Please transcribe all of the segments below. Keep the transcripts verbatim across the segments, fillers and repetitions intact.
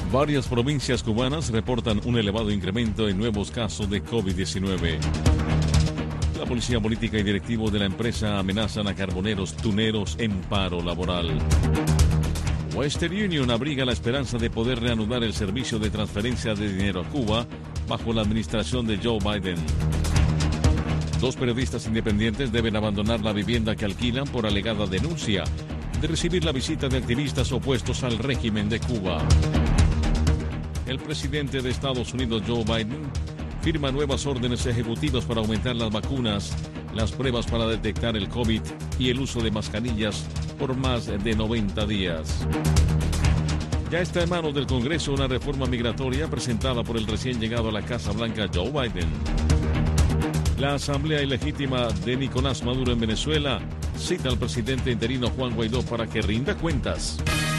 Varias provincias cubanas reportan un elevado incremento en nuevos casos de COVID diecinueve. La policía política y directivos de la empresa amenazan a carboneros tuneros en paro laboral. Western Union abriga la esperanza de poder reanudar el servicio de transferencia de dinero a Cuba bajo la administración de Joe Biden. Dos periodistas independientes deben abandonar la vivienda que alquilan por alegada denuncia de recibir la visita de activistas opuestos al régimen de Cuba. El presidente de Estados Unidos, Joe Biden, firma nuevas órdenes ejecutivas para aumentar las vacunas, las pruebas para detectar el COVID y el uso de mascarillas por más de noventa días. Ya está en manos del Congreso una reforma migratoria presentada por el recién llegado a la Casa Blanca, Joe Biden. La Asamblea Ilegítima de Nicolás Maduro en Venezuela cita al presidente interino Juan Guaidó para que rinda cuentas.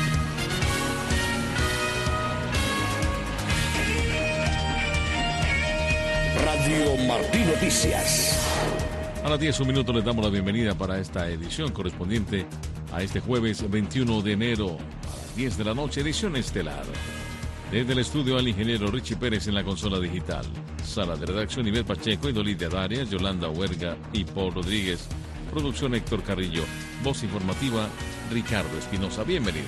Radio Martí Noticias. A las diez, un minuto, les damos la bienvenida para esta edición correspondiente a este jueves veintiuno de enero, a las diez de la noche, edición estelar. Desde el estudio al ingeniero Richie Pérez en la consola digital. Sala de redacción Ivette Pacheco, Idolita Darias, Yolanda Huerga y Paul Rodríguez. Producción Héctor Carrillo. Voz informativa Ricardo Espinosa. Bienvenidos.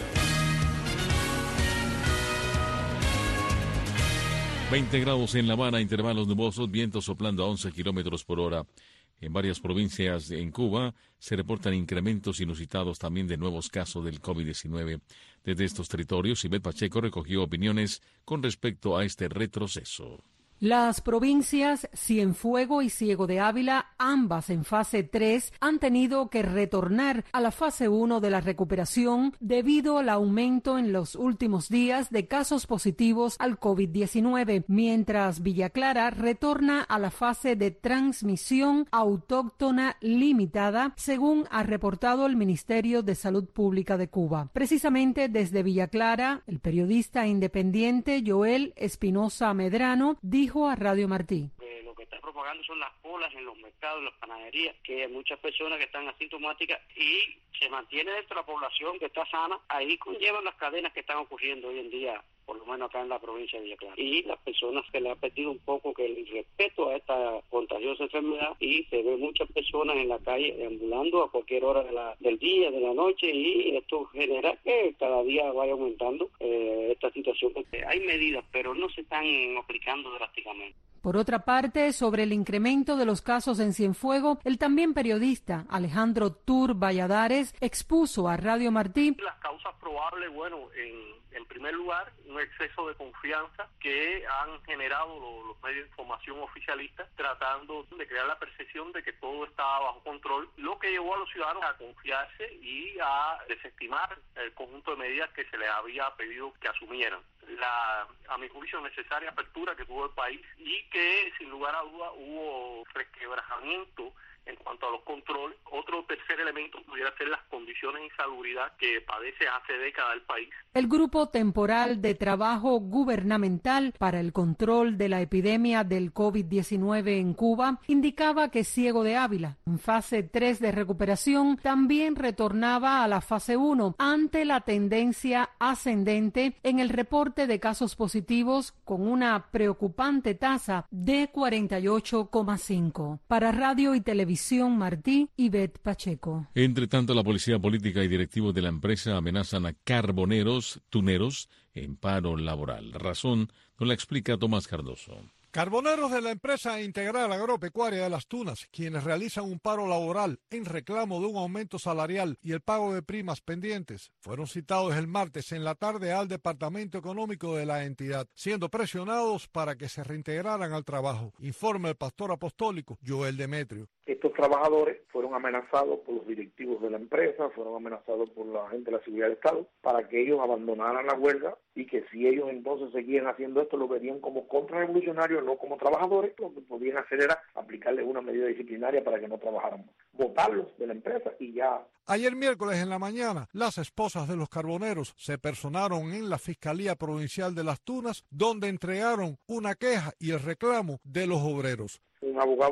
veinte grados en La Habana, intervalos nubosos, viento soplando a once kilómetros por hora. En varias provincias en Cuba se reportan incrementos inusitados también de nuevos casos del COVID diecinueve. Desde estos territorios, Ivette Pacheco recogió opiniones con respecto a este retroceso. Las provincias Cienfuegos y Ciego de Ávila, ambas en fase tres, han tenido que retornar a la fase uno de la recuperación debido al aumento en los últimos días de casos positivos al COVID diecinueve, mientras Villa Clara retorna a la fase de transmisión autóctona limitada, según ha reportado el Ministerio de Salud Pública de Cuba. Precisamente desde Villa Clara, el periodista independiente Joel Espinosa Medrano dijo a Radio Martí. Eh, lo que está propagando son las colas en los mercados, en las panaderías, que hay muchas personas que están asintomáticas y se mantiene dentro de la población que está sana. Ahí conllevan las cadenas que están ocurriendo hoy en día, por lo menos acá en la provincia de Villa Clara. Y las personas que le han perdido un poco que el respeto a esta contagiosa enfermedad, y se ve muchas personas en la calle deambulando a cualquier hora de la, del día, de la noche, y esto genera que cada día vaya aumentando eh, esta situación. Hay medidas, pero no se están aplicando drásticamente. Por otra parte, sobre el incremento de los casos en Cienfuegos, el también periodista Alejandro Tur Valladares expuso a Radio Martí las causas probables, bueno, en En primer lugar, un exceso de confianza que han generado los, los medios de información oficialistas, tratando de crear la percepción de que todo estaba bajo control, lo que llevó a los ciudadanos a confiarse y a desestimar el conjunto de medidas que se les había pedido que asumieran. La, a mi juicio, necesaria apertura que tuvo el país, y que, sin lugar a duda, hubo resquebrajamiento en cuanto a los controles. Otro tercer elemento pudiera ser las condiciones de insalubridad que padece hace décadas el país. El Grupo Temporal de Trabajo Gubernamental para el Control de la Epidemia del COVID diecinueve en Cuba indicaba que Ciego de Ávila, en fase tres de recuperación, también retornaba a la fase uno ante la tendencia ascendente en el reporte de casos positivos, con una preocupante tasa de cuarenta y ocho coma cinco. Para Radio y Televisión Martí, Ivette Pacheco. Entre tanto, la policía política y directivos de la empresa amenazan a carboneros, tuneros, en paro laboral. La razón nos la explica Tomás Cardoso. Carboneros de la empresa integral agropecuaria de Las Tunas, quienes realizan un paro laboral en reclamo de un aumento salarial y el pago de primas pendientes, fueron citados el martes en la tarde al Departamento Económico de la entidad, siendo presionados para que se reintegraran al trabajo, informa el pastor apostólico Joel Demetrio. Estos trabajadores fueron amenazados por los directivos de la empresa, fueron amenazados por la gente de la seguridad del Estado para que ellos abandonaran la huelga, y que si ellos entonces seguían haciendo esto lo verían como contrarrevolucionarios, no como trabajadores. Lo que podían hacer era aplicarles una medida disciplinaria para que no trabajaran, votarlos de la empresa y ya. Ayer miércoles en la mañana, las esposas de los carboneros se personaron en la Fiscalía Provincial de Las Tunas, donde entregaron una queja y el reclamo de los obreros. Un abogado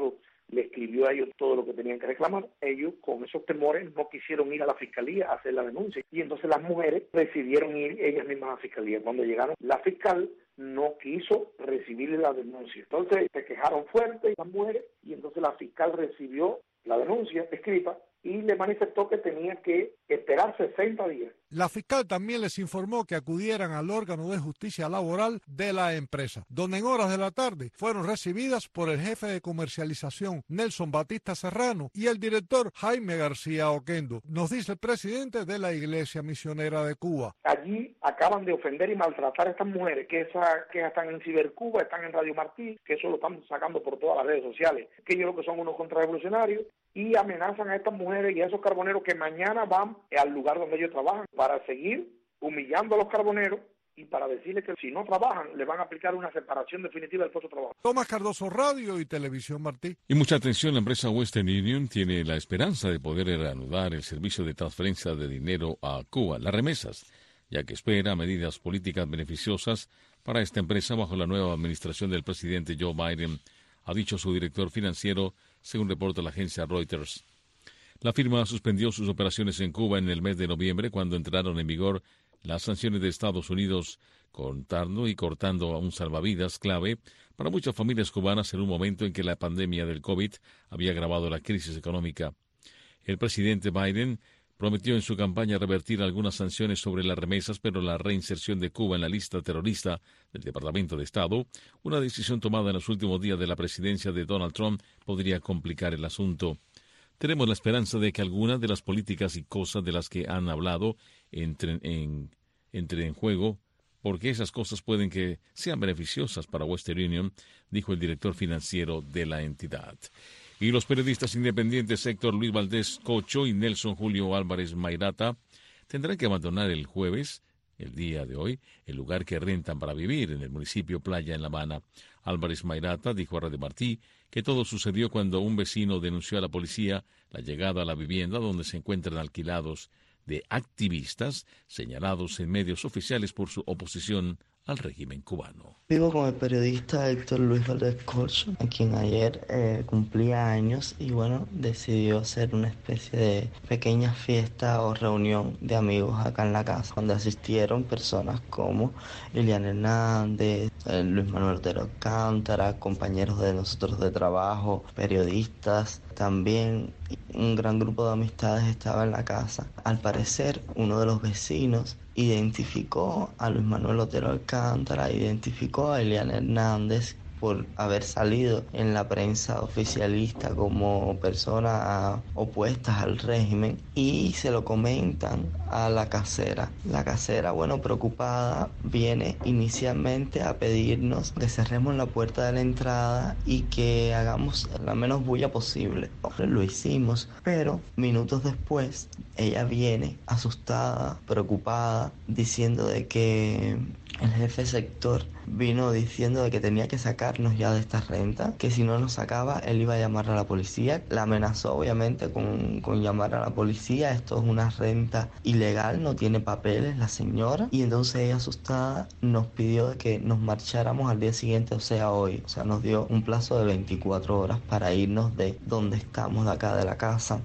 le escribió a ellos todo lo que tenían que reclamar. Ellos, con esos temores, no quisieron ir a la fiscalía a hacer la denuncia. Y entonces las mujeres decidieron ir ellas mismas a la fiscalía. Cuando llegaron, la fiscal no quiso recibir la denuncia. Entonces se quejaron fuerte las mujeres y entonces la fiscal recibió la denuncia escrita y le manifestó que tenía que esperar sesenta días. La fiscal también les informó que acudieran al órgano de justicia laboral de la empresa, donde en horas de la tarde fueron recibidas por el jefe de comercialización Nelson Batista Serrano y el director Jaime García Oquendo, nos dice el presidente de la Iglesia Misionera de Cuba. Allí acaban de ofender y maltratar a estas mujeres, que esas que están en Cibercuba, están en Radio Martí, que eso lo están sacando por todas las redes sociales, que ellos lo que son unos contrarrevolucionarios, y amenazan a estas mujeres y a esos carboneros que mañana van al lugar donde ellos trabajan para seguir humillando a los carboneros y para decirles que si no trabajan le van a aplicar una separación definitiva del puesto de trabajo. Tomás Cardoso, Radio y Televisión Martí. Y mucha atención, la empresa Western Union tiene la esperanza de poder reanudar el servicio de transferencia de dinero a Cuba, las remesas, ya que espera medidas políticas beneficiosas para esta empresa bajo la nueva administración del presidente Joe Biden, ha dicho su director financiero, según reporta la agencia Reuters. La firma suspendió sus operaciones en Cuba en el mes de noviembre, cuando entraron en vigor las sanciones de Estados Unidos, cortando y cortando a un salvavidas clave para muchas familias cubanas en un momento en que la pandemia del COVID había agravado la crisis económica. El presidente Biden prometió en su campaña revertir algunas sanciones sobre las remesas, pero la reinserción de Cuba en la lista terrorista del Departamento de Estado, una decisión tomada en los últimos días de la presidencia de Donald Trump, podría complicar el asunto. Tenemos la esperanza de que algunas de las políticas y cosas de las que han hablado entren en, entren en juego, porque esas cosas pueden que sean beneficiosas para Western Union, dijo el director financiero de la entidad. Y los periodistas independientes Héctor Luis Valdés Cocho y Nelson Julio Álvarez Mairata tendrán que abandonar el jueves, el día de hoy, el lugar que rentan para vivir en el municipio Playa en La Habana. Álvarez Mairata dijo a Radio Martí que todo sucedió cuando un vecino denunció a la policía la llegada a la vivienda donde se encuentran alquilados de activistas señalados en medios oficiales por su oposición al régimen cubano. Vivo con el periodista Héctor Luis Valdés Corcho, a quien ayer eh, cumplía años y bueno, decidió hacer una especie de pequeña fiesta o reunión de amigos acá en la casa, donde asistieron personas como Liliana Hernández, eh, Luis Manuel Otero Alcántara, compañeros de nosotros de trabajo, periodistas, también un gran grupo de amistades estaba en la casa. Al parecer, uno de los vecinos identificó a Luis Manuel Otero Alcántara, identificó a Eliana Hernández por haber salido en la prensa oficialista como personas opuestas al régimen y se lo comentan a la casera. La casera, bueno, preocupada, viene inicialmente a pedirnos que cerremos la puerta de la entrada y que hagamos la menos bulla posible. Lo hicimos, pero minutos después ella viene asustada, preocupada, diciendo de que el jefe sector vino diciendo de que tenía que sacarnos ya de esta renta, que si no nos sacaba él iba a llamar a la policía. La amenazó obviamente con, con llamar a la policía. Esto es una renta ilegal, no tiene papeles la señora, y entonces ella asustada nos pidió de que nos marcháramos al día siguiente, o sea hoy, o sea nos dio un plazo de veinticuatro horas para irnos de donde estamos, de acá de la casa.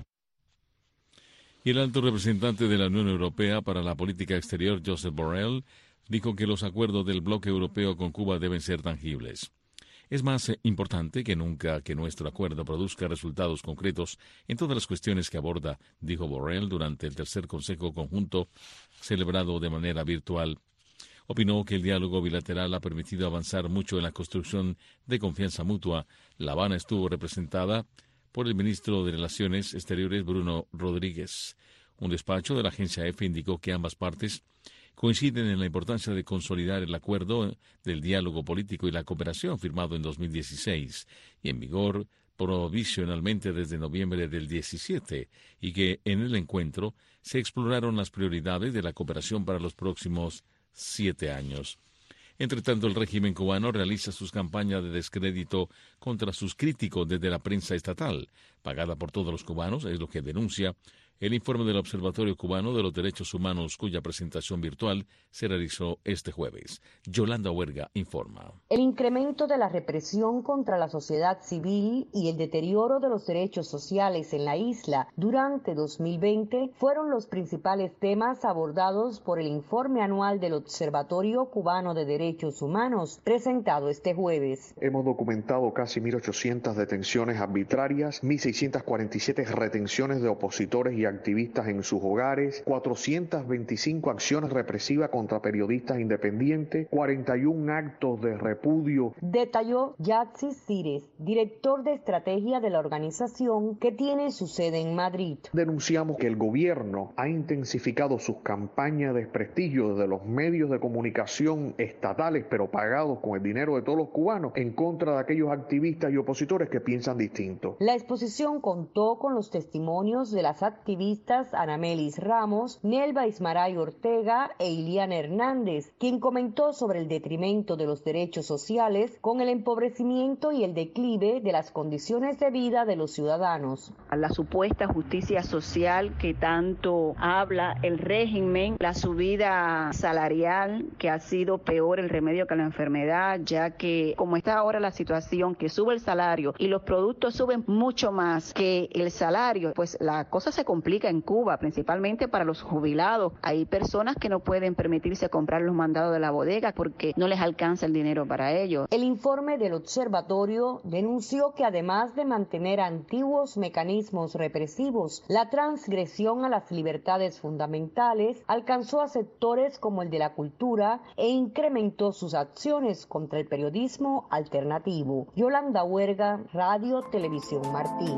Y el alto representante de la Unión Europea para la Política Exterior, Josep Borrell, dijo que los acuerdos del bloque europeo con Cuba deben ser tangibles. Es más importante que nunca que nuestro acuerdo produzca resultados concretos en todas las cuestiones que aborda, dijo Borrell durante el tercer Consejo Conjunto celebrado de manera virtual. Opinó que el diálogo bilateral ha permitido avanzar mucho en la construcción de confianza mutua. La Habana estuvo representada por el ministro de Relaciones Exteriores Bruno Rodríguez. Un despacho de la agencia EFE indicó que ambas partes coinciden en la importancia de consolidar el acuerdo del diálogo político y la cooperación firmado en dos mil dieciséis y en vigor provisionalmente desde noviembre del diecisiete, y que en el encuentro se exploraron las prioridades de la cooperación para los próximos siete años. Entre tanto, el régimen cubano realiza sus campañas de descrédito contra sus críticos desde la prensa estatal, pagada por todos los cubanos, es lo que denuncia el informe del Observatorio Cubano de los Derechos Humanos, cuya presentación virtual se realizó este jueves. Yolanda Huerga informa. El incremento de la represión contra la sociedad civil y el deterioro de los derechos sociales en la isla durante dos mil veinte fueron los principales temas abordados por el informe anual del Observatorio Cubano de Derechos Humanos, presentado este jueves. Hemos documentado casi mil ochocientas detenciones arbitrarias, mil seiscientas cuarenta y siete retenciones de opositores y activistas en sus hogares, cuatrocientas veinticinco acciones represivas contra periodistas independientes, cuarenta y un actos de repudio. Detalló Yatsis Cires, director de estrategia de la organización que tiene su sede en Madrid. Denunciamos que el gobierno ha intensificado sus campañas de desprestigio desde los medios de comunicación estatales, pero pagados con el dinero de todos los cubanos, en contra de aquellos activistas y opositores que piensan distinto. La exposición contó con los testimonios de las activistas Anamelis Ramos, Nelva Ismaray Ortega e Iliana Hernández, quien comentó sobre el detrimento de los derechos sociales con el empobrecimiento y el declive de las condiciones de vida de los ciudadanos. A la supuesta justicia social que tanto habla el régimen, la subida salarial que ha sido peor el remedio que la enfermedad, ya que como está ahora la situación que sube el salario y los productos suben mucho más que el salario, pues la cosa se complica en Cuba, principalmente para los jubilados. Hay personas que no pueden permitirse comprar los mandados de la bodega porque no les alcanza el dinero para ello. El informe del observatorio denunció que además de mantener antiguos mecanismos represivos, la transgresión a las libertades fundamentales alcanzó a sectores como el de la cultura e incrementó sus acciones contra el periodismo alternativo. Yolanda Huerga, Radio Televisión Martí.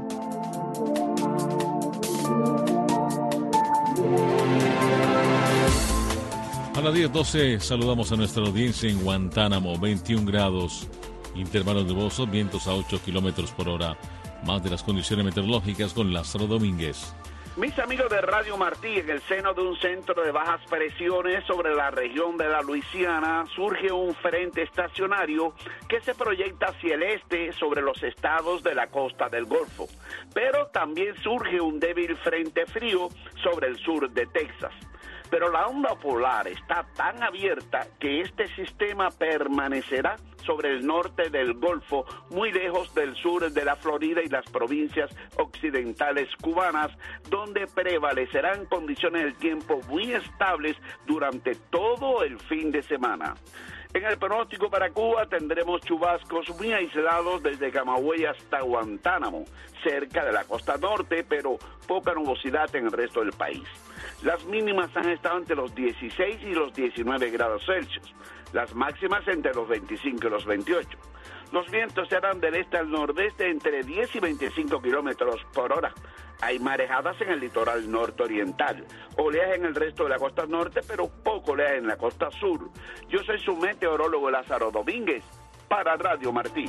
A las diez doce saludamos a nuestra audiencia en Guantánamo, veintiún grados, intervalos nubosos, vientos a ocho kilómetros por hora. Más de las condiciones meteorológicas con Lázaro Domínguez. Mis amigos de Radio Martí, en el seno de un centro de bajas presiones sobre la región de la Luisiana, surge un frente estacionario que se proyecta hacia el este sobre los estados de la costa del Golfo. Pero también surge un débil frente frío sobre el sur de Texas. Pero la onda polar está tan abierta que este sistema permanecerá sobre el norte del Golfo, muy lejos del sur de la Florida y las provincias occidentales cubanas, donde prevalecerán condiciones del tiempo muy estables durante todo el fin de semana. En el pronóstico para Cuba tendremos chubascos muy aislados desde Camagüey hasta Guantánamo, cerca de la costa norte, pero poca nubosidad en el resto del país. Las mínimas han estado entre los dieciséis y los diecinueve grados Celsius, las máximas entre los veinticinco y los veintiocho. Los vientos serán del este al nordeste entre diez y veinticinco kilómetros por hora. Hay marejadas en el litoral norte-oriental, oleaje en el resto de la costa norte, pero poco oleaje en la costa sur. Yo soy su meteorólogo Lázaro Domínguez, para Radio Martí.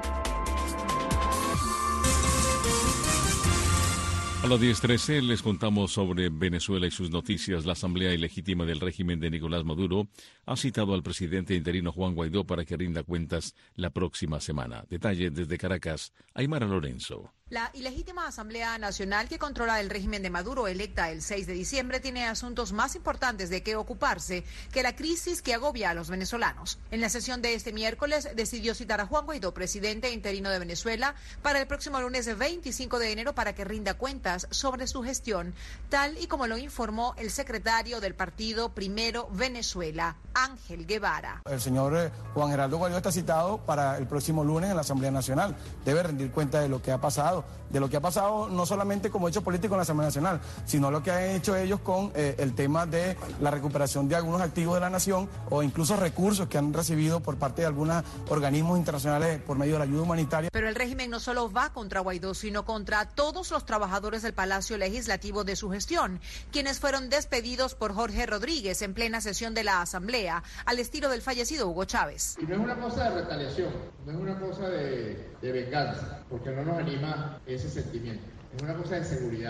A las diez trece les contamos sobre Venezuela y sus noticias. La Asamblea Ilegítima del régimen de Nicolás Maduro ha citado al presidente interino Juan Guaidó para que rinda cuentas la próxima semana. Detalle desde Caracas, Aymara Lorenzo. La ilegítima Asamblea Nacional que controla el régimen de Maduro, electa el seis de diciembre, tiene asuntos más importantes de qué ocuparse que la crisis que agobia a los venezolanos. En la sesión de este miércoles decidió citar a Juan Guaidó, presidente interino de Venezuela, para el próximo lunes veinticinco de enero para que rinda cuentas sobre su gestión, tal y como lo informó el secretario del partido Primero Venezuela, Ángel Guevara. El señor Juan Geraldo Guaidó está citado para el próximo lunes en la Asamblea Nacional. Debe rendir cuenta de lo que ha pasado. De lo que ha pasado no solamente como hecho político en la Asamblea Nacional, sino lo que han hecho ellos con eh, el tema de la recuperación de algunos activos de la nación o incluso recursos que han recibido por parte de algunos organismos internacionales por medio de la ayuda humanitaria. Pero el régimen no solo va contra Guaidó, sino contra todos los trabajadores del Palacio Legislativo de su gestión, quienes fueron despedidos por Jorge Rodríguez en plena sesión de la Asamblea, al estilo del fallecido Hugo Chávez. Y no es una cosa de retaliación, no es una cosa de, de venganza, porque no nos anima ese sentimiento. Es una cosa de seguridad.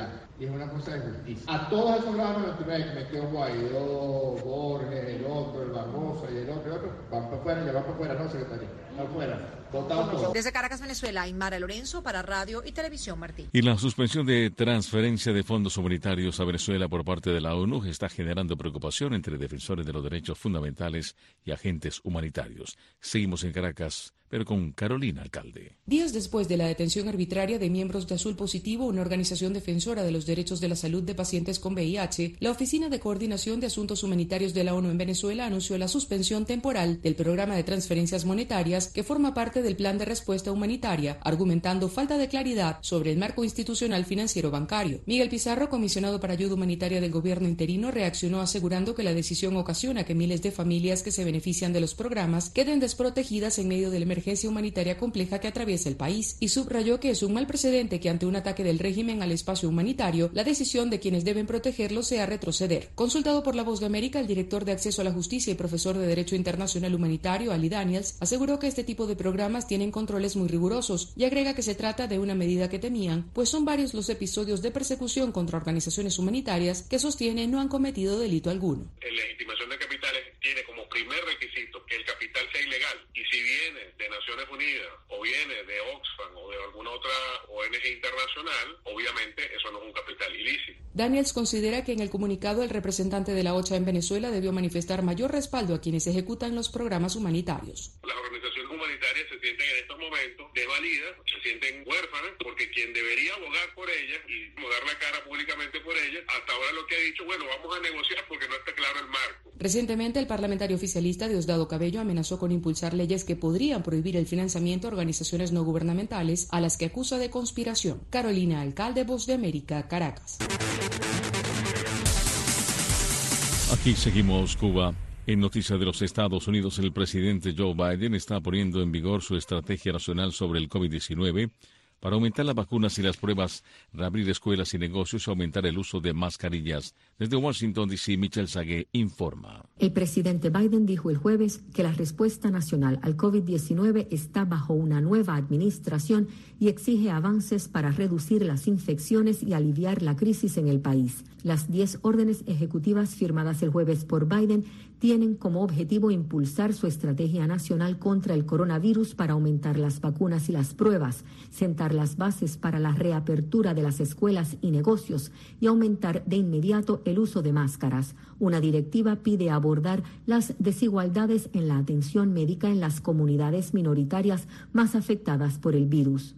y es una cosa de justicia. A todos esos grados noventa y nueve que metió Guaidó, Borges, el otro, el Barbosa y el otro, el otro, van para afuera, ya van para afuera, no, secretario, para afuera. Desde Caracas, Venezuela, Aymara Lorenzo para Radio y Televisión Martí. Y la suspensión de transferencia de fondos humanitarios a Venezuela por parte de la ONU está generando preocupación entre defensores de los derechos fundamentales y agentes humanitarios. Seguimos en Caracas, pero con Carolina Alcalde. Días después de la detención arbitraria de miembros de Azul Positivo, una organización defensora de los derechos de la salud de pacientes con V I H, la Oficina de Coordinación de Asuntos Humanitarios de la ONU en Venezuela anunció la suspensión temporal del programa de transferencias monetarias que forma parte del Plan de Respuesta Humanitaria, argumentando falta de claridad sobre el marco institucional financiero bancario. Miguel Pizarro, comisionado para ayuda humanitaria del gobierno interino, reaccionó asegurando que la decisión ocasiona que miles de familias que se benefician de los programas queden desprotegidas en medio de la emergencia humanitaria compleja que atraviesa el país, y subrayó que es un mal precedente que ante un ataque del régimen al espacio humanitario, la decisión de quienes deben protegerlo sea retroceder. Consultado por La Voz de América, el director de Acceso a la Justicia y profesor de Derecho Internacional Humanitario, Ali Daniels, aseguró que este tipo de programas tienen controles muy rigurosos y agrega que se trata de una medida que temían, pues son varios los episodios de persecución contra organizaciones humanitarias que sostienen no han cometido delito alguno. La legitimación de capitales tiene como primer requisito que el capital sea ilegal, y si viene de Naciones Unidas o viene de Oxfam o de alguna otra O N G internacional, obviamente eso no es un capital ilícito. Daniels considera que en el comunicado el representante de la OCHA en Venezuela debió manifestar mayor respaldo a quienes ejecutan los programas humanitarios. Las organizaciones humanitarias se sienten en estos momentos desvalidas, se sienten huérfanas, porque quien debería abogar por ellas y dar la cara públicamente por ellas, hasta ahora lo que ha dicho, bueno, vamos a negociar porque no está claro el marco. Recientemente, el parlamentario oficialista Diosdado Cabello amenazó con impulsar leyes que podrían prohibir el financiamiento a organizaciones no gubernamentales a las que acusa de conspiración. Carolina Alcalde, Voz de América, Caracas. Aquí seguimos, Cuba. En noticias de los Estados Unidos, el presidente Joe Biden está poniendo en vigor su estrategia nacional sobre el COVID diecinueve para aumentar las vacunas y las pruebas, reabrir escuelas y negocios y aumentar el uso de mascarillas. Desde Washington, D C, Michelle Sagué informa. El presidente Biden dijo el jueves que la respuesta nacional al COVID diecinueve está bajo una nueva administración y exige avances para reducir las infecciones y aliviar la crisis en el país. Las diez órdenes ejecutivas firmadas el jueves por Biden tienen como objetivo impulsar su estrategia nacional contra el coronavirus para aumentar las vacunas y las pruebas, sentar las bases para la reapertura de las escuelas y negocios y aumentar de inmediato el uso de máscaras. Una directiva pide abordar las desigualdades en la atención médica en las comunidades minoritarias más afectadas por el virus.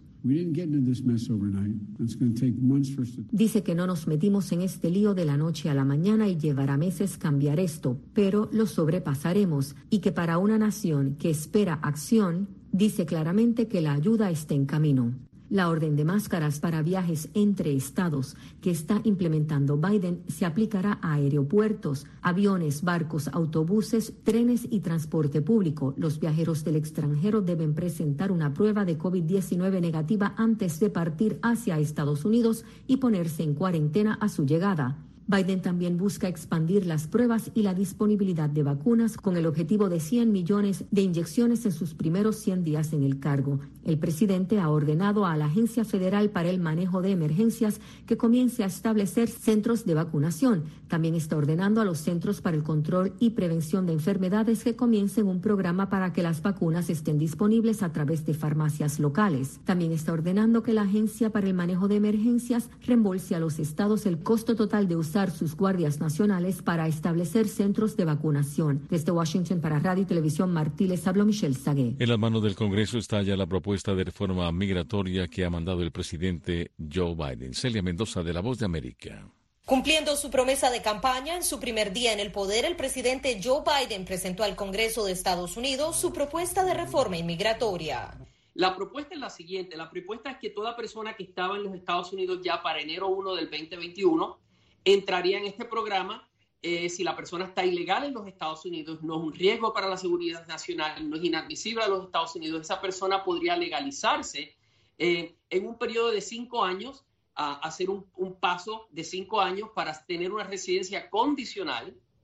Dice que no nos metimos en este lío de la noche a la mañana y llevará meses cambiar esto, pero lo sobrepasaremos, y que para una nación que espera acción, dice claramente que la ayuda está en camino. La orden de máscaras para viajes entre estados que está implementando Biden se aplicará a aeropuertos, aviones, barcos, autobuses, trenes y transporte público. Los viajeros del extranjero deben presentar una prueba de COVID diecinueve negativa antes de partir hacia Estados Unidos y ponerse en cuarentena a su llegada. Biden también busca expandir las pruebas y la disponibilidad de vacunas con el objetivo de cien millones de inyecciones en sus primeros cien días en el cargo. El presidente ha ordenado a la Agencia Federal para el Manejo de Emergencias que comience a establecer centros de vacunación. También está ordenando a los Centros para el Control y Prevención de Enfermedades que comiencen un programa para que las vacunas estén disponibles a través de farmacias locales. También está ordenando que la Agencia para el Manejo de Emergencias reembolse a los estados el costo total de usar sus guardias nacionales para establecer centros de vacunación. Desde Washington para Radio y Televisión Martí les habló Michelle Sagué. En las manos del Congreso está ya la propuesta de reforma migratoria que ha mandado el presidente Joe Biden. Celia Mendoza, de La Voz de América. Cumpliendo su promesa de campaña, en su primer día en el poder, el presidente Joe Biden presentó al Congreso de Estados Unidos su propuesta de reforma inmigratoria. La propuesta es la siguiente. La propuesta es que toda persona que estaba en los Estados Unidos ya para enero primero del veinte veintiuno entraría en este programa. Eh, si la persona está ilegal en los Estados Unidos, no es un riesgo para la seguridad nacional, no es inadmisible a los Estados Unidos, esa persona podría legalizarse eh, en un periodo de cinco años, a hacer un, un paso de cinco años para tener una residencia condicional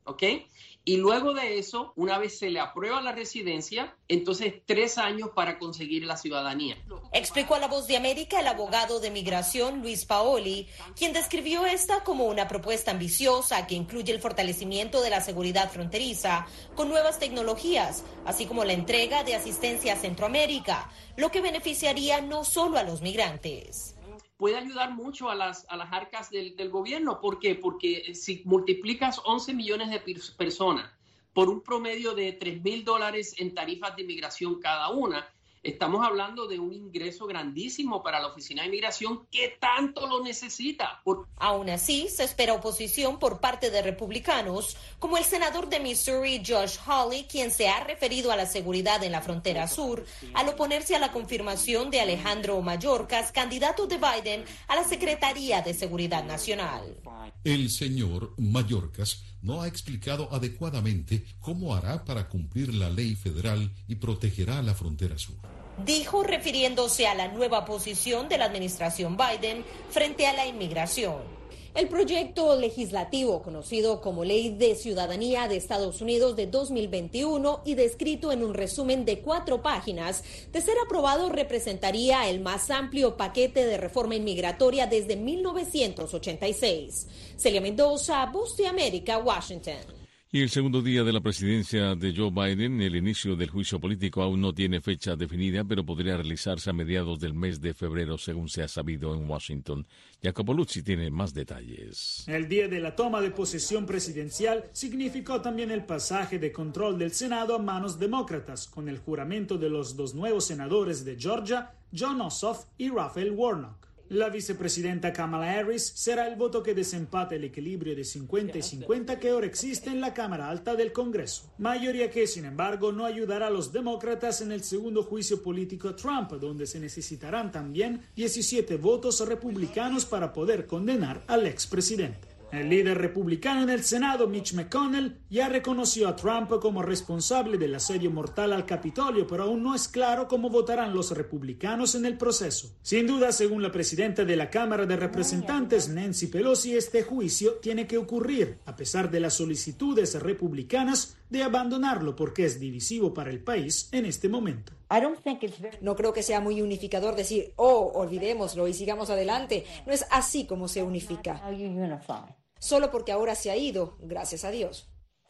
¿ok? Y luego de eso, una vez se le aprueba la residencia, entonces tres años para conseguir la ciudadanía. Explicó a La Voz de América el abogado de migración Luis Paoli, quien describió esta como una propuesta ambiciosa que incluye el fortalecimiento de la seguridad fronteriza con nuevas tecnologías, así como la entrega de asistencia a Centroamérica, lo que beneficiaría no solo a los migrantes. Puede ayudar mucho a las, a las arcas del, del gobierno. ¿Por qué? Porque si multiplicas once millones de personas por un promedio de tres mil dólares en tarifas de inmigración cada una, estamos hablando de un ingreso grandísimo para la Oficina de Inmigración que tanto lo necesita. Por... Aún así, se espera oposición por parte de republicanos, como el senador de Missouri, Josh Hawley, quien se ha referido a la seguridad en la frontera sur al oponerse a la confirmación de Alejandro Mayorkas, candidato de Biden a la Secretaría de Seguridad Nacional. El señor Mayorkas no ha explicado adecuadamente cómo hará para cumplir la ley federal y protegerá la frontera sur. Dijo refiriéndose a la nueva posición de la administración Biden frente a la inmigración. El proyecto legislativo conocido como Ley de Ciudadanía de Estados Unidos de dos mil veintiuno y descrito en un resumen de cuatro páginas, de ser aprobado representaría el más amplio paquete de reforma inmigratoria desde mil novecientos ochenta y seis. Celia Mendoza, Voz de América, Washington. Y el segundo día de la presidencia de Joe Biden, el inicio del juicio político aún no tiene fecha definida, pero podría realizarse a mediados del mes de febrero, según se ha sabido en Washington. Jacopo Luzzi tiene más detalles. El día de la toma de posesión presidencial significó también el pasaje de control del Senado a manos demócratas, con el juramento de los dos nuevos senadores de Georgia, Jon Ossoff y Raphael Warnock. La vicepresidenta Kamala Harris será el voto que desempate el equilibrio de cincuenta y cincuenta que ahora existe en la Cámara Alta del Congreso. Mayoría que, sin embargo, no ayudará a los demócratas en el segundo juicio político a Trump, donde se necesitarán también diecisiete votos republicanos para poder condenar al expresidente. El líder republicano en el Senado, Mitch McConnell, ya reconoció a Trump como responsable del asedio mortal al Capitolio, pero aún no es claro cómo votarán los republicanos en el proceso. Sin duda, según la presidenta de la Cámara de Representantes, Nancy Pelosi, este juicio tiene que ocurrir, a pesar de las solicitudes republicanas de abandonarlo porque es divisivo para el país en este momento. No creo que sea muy unificador decir, oh, olvidémoslo y sigamos adelante. No es así como se unifica. Solo porque ahora se ha ido, gracias a Dios.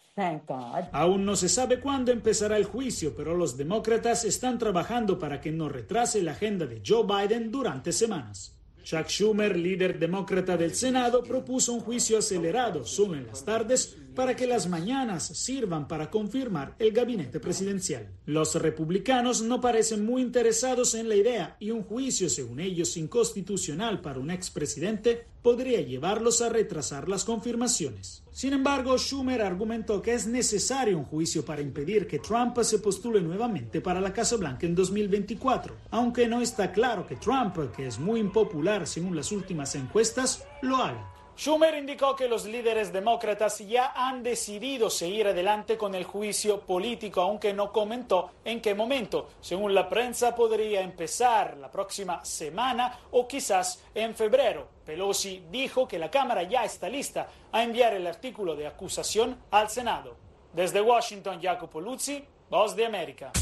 Aún no se sabe cuándo empezará el juicio, pero los demócratas están trabajando para que no retrase la agenda de Joe Biden durante semanas. Chuck Schumer, líder demócrata del Senado, propuso un juicio acelerado solo en las tardes para que las mañanas sirvan para confirmar el gabinete presidencial. Los republicanos no parecen muy interesados en la idea y un juicio, según ellos, inconstitucional para un expresidente podría llevarlos a retrasar las confirmaciones. Sin embargo, Schumer argumentó que es necesario un juicio para impedir que Trump se postule nuevamente para la Casa Blanca en dos mil veinticuatro, aunque no está claro que Trump, que es muy impopular según las últimas encuestas, lo haga. Schumer indicó que los líderes demócratas ya han decidido seguir adelante con el juicio político, aunque no comentó en qué momento. Según la prensa, podría empezar la próxima semana o quizás en febrero. Pelosi dijo que la Cámara ya está lista a enviar el artículo de acusación al Senado. Desde Washington, Jacopo Luzzi, Voz de América.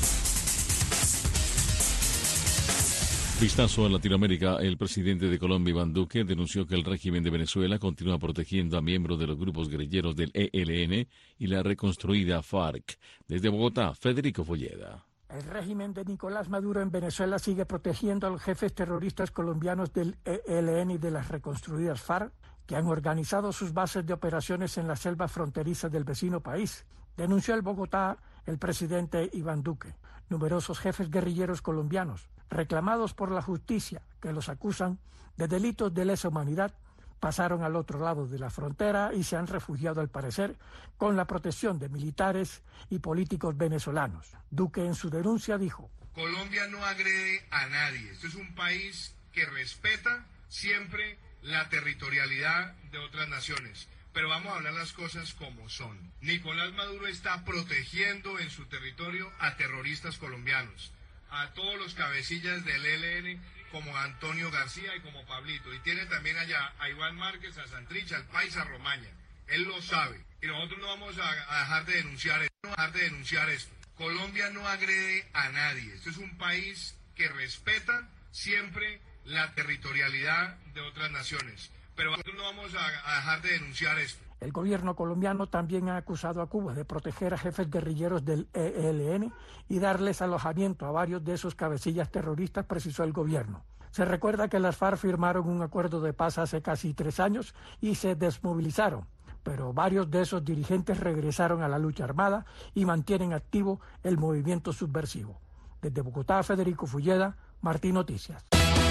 Vistazo a Latinoamérica. El presidente de Colombia, Iván Duque, denunció que el régimen de Venezuela continúa protegiendo a miembros de los grupos guerrilleros del E L N y la reconstruida FARC. Desde Bogotá, Federico Folleda. El régimen de Nicolás Maduro en Venezuela sigue protegiendo a los jefes terroristas colombianos del E L N y de las reconstruidas FARC, que han organizado sus bases de operaciones en la selva fronteriza del vecino país, denunció en Bogotá el presidente Iván Duque. Numerosos jefes guerrilleros colombianos, reclamados por la justicia, que los acusan de delitos de lesa humanidad, pasaron al otro lado de la frontera y se han refugiado, al parecer, con la protección de militares y políticos venezolanos. Duque, en su denuncia, dijo: Colombia no agrede a nadie. Este es un país que respeta siempre la territorialidad de otras naciones. Pero vamos a hablar las cosas como son. Nicolás Maduro está protegiendo en su territorio a terroristas colombianos, a todos los cabecillas del E L N, como Antonio García y como Pablito. Y tiene también allá a Iván Márquez, a Santrich, al Paisa Romaña. Él lo sabe. Y nosotros no vamos a, a dejar de denunciar esto. No dejar de denunciar esto. Colombia no agrede a nadie. Este es un país que respeta siempre la territorialidad de otras naciones. Pero nosotros no vamos a, a dejar de denunciar esto. El gobierno colombiano también ha acusado a Cuba de proteger a jefes guerrilleros del E L N y darles alojamiento a varios de esos cabecillas terroristas, precisó el gobierno. Se recuerda que las FARC firmaron un acuerdo de paz hace casi tres años y se desmovilizaron, pero varios de esos dirigentes regresaron a la lucha armada y mantienen activo el movimiento subversivo. Desde Bogotá, Federico Fulleda, Martín Noticias.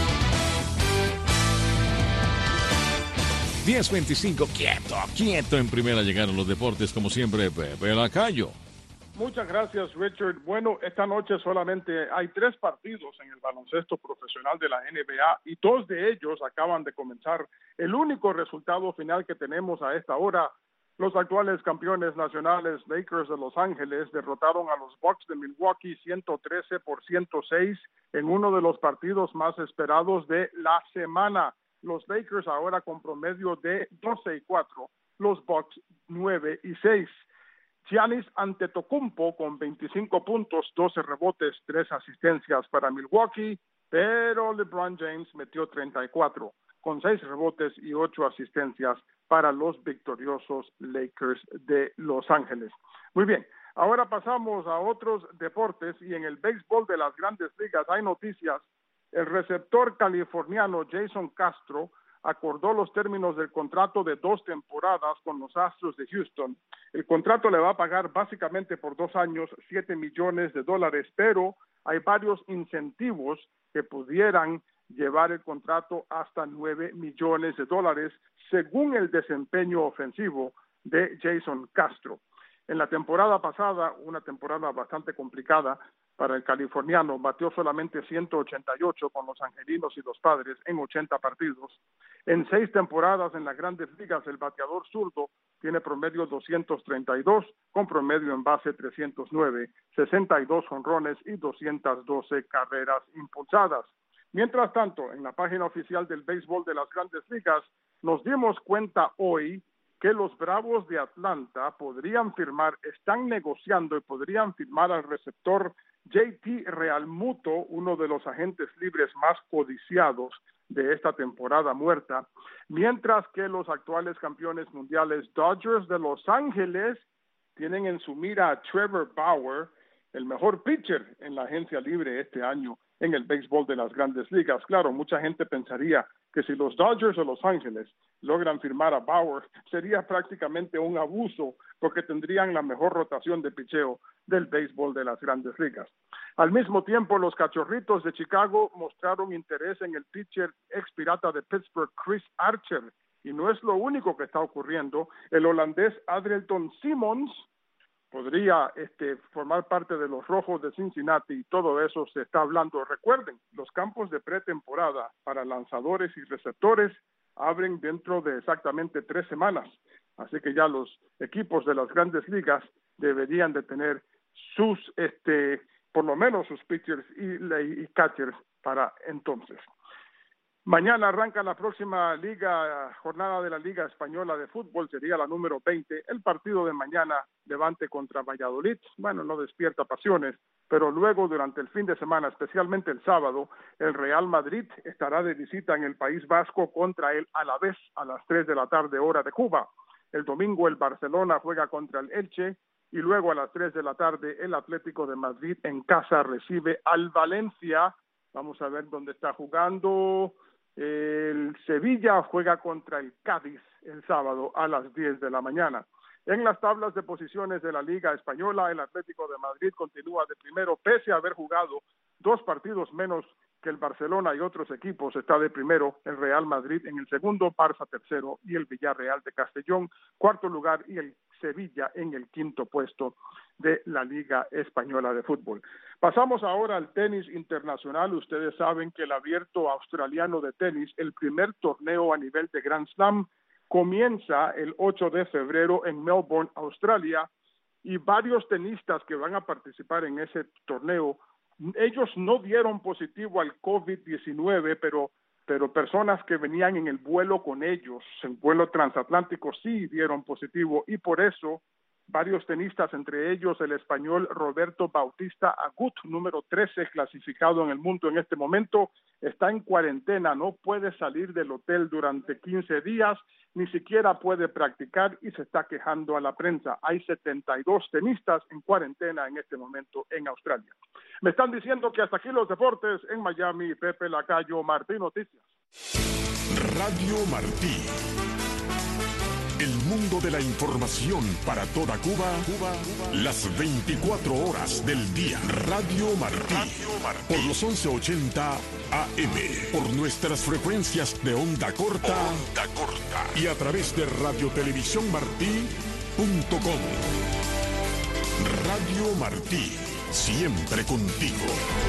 diez veinticinco, quieto, quieto en primera. Llegaron los deportes, como siempre, Pepe Lacayo. Muchas gracias, Richard. Bueno, esta noche solamente hay tres partidos en el baloncesto profesional de la N B A y dos de ellos acaban de comenzar. El único resultado final que tenemos a esta hora, los actuales campeones nacionales Lakers de Los Ángeles derrotaron a los Bucks de Milwaukee ciento trece por ciento seis en uno de los partidos más esperados de la semana. Los Lakers ahora con promedio de doce y cuatro, los Bucks nueve y seis. Giannis Antetokounmpo con veinticinco puntos, doce rebotes, tres asistencias para Milwaukee, pero LeBron James metió treinta y cuatro con seis rebotes y ocho asistencias para los victoriosos Lakers de Los Ángeles. Muy bien, ahora pasamos a otros deportes y en el béisbol de las Grandes Ligas hay noticias. El receptor californiano Jason Castro acordó los términos del contrato de dos temporadas con los Astros de Houston. El contrato le va a pagar básicamente por dos años siete millones de dólares, pero hay varios incentivos que pudieran llevar el contrato hasta nueve millones de dólares según el desempeño ofensivo de Jason Castro. En la temporada pasada, una temporada bastante complicada para el californiano, batió solamente ciento ochenta y ocho con los Angelinos y los Padres en ochenta partidos. En seis temporadas en las Grandes Ligas, el bateador zurdo tiene promedio doscientos treinta y dos, con promedio en base trescientos nueve, sesenta y dos jonrones y doscientas doce carreras impulsadas. Mientras tanto, en la página oficial del béisbol de las Grandes Ligas, nos dimos cuenta hoy que los Bravos de Atlanta podrían firmar, están negociando y podrían firmar al receptor J T Realmuto, uno de los agentes libres más codiciados de esta temporada muerta, mientras que los actuales campeones mundiales Dodgers de Los Ángeles tienen en su mira a Trevor Bauer, el mejor pitcher en la agencia libre este año en el béisbol de las Grandes Ligas. Claro, mucha gente pensaría que si los Dodgers de Los Ángeles logran firmar a Bauer, sería prácticamente un abuso porque tendrían la mejor rotación de picheo del béisbol de las Grandes Ligas. Al mismo tiempo, los Cachorritos de Chicago mostraron interés en el pitcher ex pirata de Pittsburgh, Chris Archer, y no es lo único que está ocurriendo. El holandés Adrielton Simmons podría este, formar parte de los Rojos de Cincinnati y todo eso se está hablando. Recuerden, los campos de pretemporada para lanzadores y receptores abren dentro de exactamente tres semanas, así que ya los equipos de las Grandes Ligas deberían de tener sus, este, por lo menos sus pitchers y, y catchers para entonces. Mañana arranca la próxima liga, jornada de la Liga Española de Fútbol, sería la número veinte. El partido de mañana, Levante contra Valladolid, bueno, no despierta pasiones, pero luego durante el fin de semana, especialmente el sábado, el Real Madrid estará de visita en el País Vasco contra el Alavés a las tres de la tarde, hora de Cuba. El domingo el Barcelona juega contra el Elche y luego a las tres de la tarde el Atlético de Madrid en casa recibe al Valencia. Vamos a ver dónde está jugando. El Sevilla juega contra el Cádiz el sábado a las diez de la mañana. En las tablas de posiciones de la Liga Española, el Atlético de Madrid continúa de primero, pese a haber jugado dos partidos menos que el Barcelona y otros equipos. Está de primero el Real Madrid en el segundo, Barça tercero y el Villarreal de Castellón cuarto lugar y el Sevilla en el quinto puesto de la Liga Española de Fútbol. Pasamos ahora al tenis internacional. Ustedes saben que el Abierto Australiano de Tenis, el primer torneo a nivel de Grand Slam, comienza el ocho de febrero en Melbourne, Australia, y varios tenistas que van a participar en ese torneo, ellos no dieron positivo al COVID diecinueve, pero pero personas que venían en el vuelo con ellos, en vuelo transatlántico, sí dieron positivo, y por eso varios tenistas, entre ellos el español Roberto Bautista Agut, número trece clasificado en el mundo en este momento, está en cuarentena, no puede salir del hotel durante quince días, ni siquiera puede practicar y se está quejando a la prensa. Hay setenta y dos tenistas en cuarentena en este momento en Australia. Me están diciendo que hasta aquí los deportes en Miami. Pepe Lacayo, Martí Noticias. Radio Martí. El mundo de la información para toda Cuba, Cuba, Cuba, las veinticuatro horas del día. Radio Martí, Radio Martí, por los once ochenta A M, por nuestras frecuencias de onda corta, onda corta y a través de radiotelevisiónmartí punto com. Radio Martí, siempre contigo.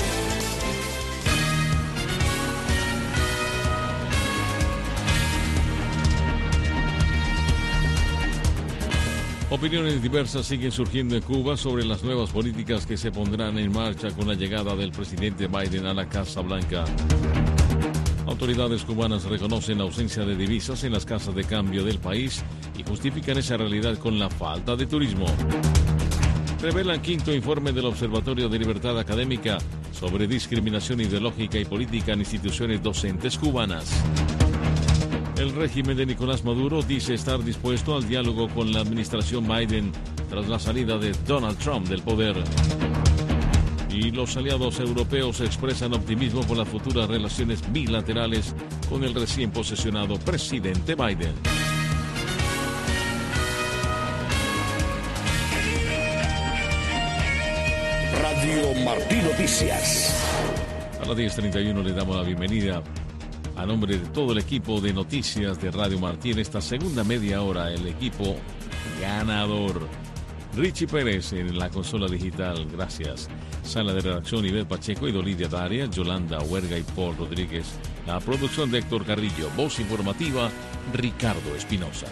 Opiniones diversas siguen surgiendo en Cuba sobre las nuevas políticas que se pondrán en marcha con la llegada del presidente Biden a la Casa Blanca. Autoridades cubanas reconocen la ausencia de divisas en las casas de cambio del país y justifican esa realidad con la falta de turismo. Revelan quinto informe del Observatorio de Libertad Académica sobre discriminación ideológica y política en instituciones docentes cubanas. El régimen de Nicolás Maduro dice estar dispuesto al diálogo con la administración Biden tras la salida de Donald Trump del poder. Y los aliados europeos expresan optimismo por las futuras relaciones bilaterales con el recién posesionado presidente Biden. Radio Martí Noticias. A las diez treinta y uno le damos la bienvenida a nombre de todo el equipo de noticias de Radio Martí en esta segunda media hora, el equipo ganador. Richie Pérez en la consola digital, gracias. Sala de redacción, Ivette Pacheco y Dolidia Daria, Yolanda Huerga y Paul Rodríguez. La producción de Héctor Carrillo, voz informativa, Ricardo Espinosa.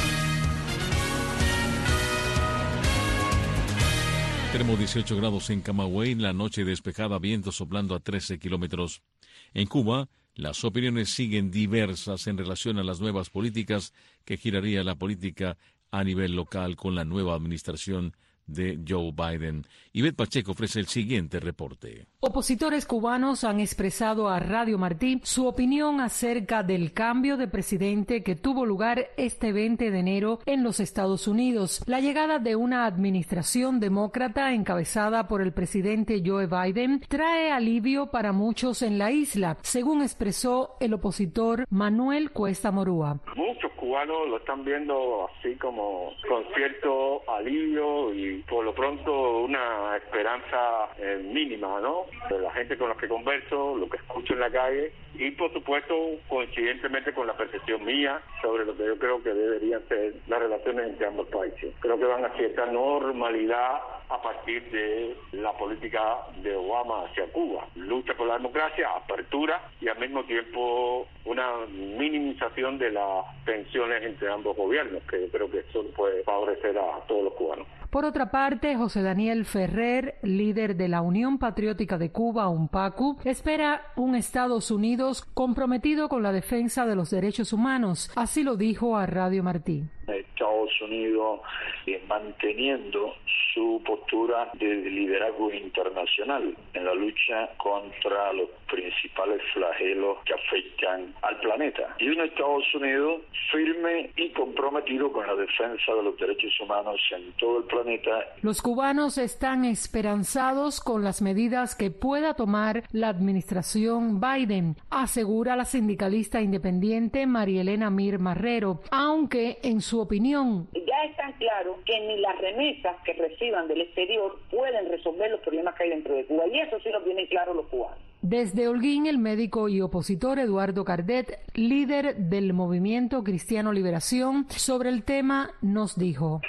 Tenemos dieciocho grados en Camagüey, la noche despejada, viento soplando a trece kilómetros. En Cuba, las opiniones siguen diversas en relación a las nuevas políticas que giraría la política a nivel local con la nueva administración de Joe Biden. Ivette Pacheco ofrece el siguiente reporte. Opositores cubanos han expresado a Radio Martí su opinión acerca del cambio de presidente que tuvo lugar este veinte de enero en los Estados Unidos. La llegada de una administración demócrata encabezada por el presidente Joe Biden trae alivio para muchos en la isla, según expresó el opositor Manuel Cuesta Morúa. Muchos cubanos lo están viendo así como con cierto alivio y por lo pronto una esperanza eh, mínima, ¿no? De la gente con la que converso, lo que escucho en la calle y por supuesto coincidentemente con la percepción mía sobre lo que yo creo que deberían ser las relaciones entre ambos países. Creo que van hacia esta normalidad a partir de la política de Obama hacia Cuba. Lucha por la democracia, apertura y al mismo tiempo una minimización de las tensiones entre ambos gobiernos, que yo creo que eso puede favorecer a todos los cubanos. Por otra parte, José Daniel Ferrer, líder de la Unión Patriótica de Cuba, UNPACU, espera un Estados Unidos comprometido con la defensa de los derechos humanos. Así lo dijo a Radio Martí. Estados Unidos eh, manteniendo su postura de liderazgo internacional en la lucha contra los principales flagelos que afectan al planeta. Y un Estados Unidos firme y comprometido con la defensa de los derechos humanos en todo el planeta. Los cubanos están esperanzados con las medidas que pueda tomar la administración Biden, asegura la sindicalista independiente María Elena Mir Marrero, aunque en su opinión ya es tan claro que ni las remesas que reciban del exterior pueden resolver los problemas que hay dentro de Cuba, y eso sí lo tienen claro los cubanos. Desde Holguín, el médico y opositor Eduardo Cardet, líder del Movimiento Cristiano Liberación, sobre el tema nos dijo: siempre está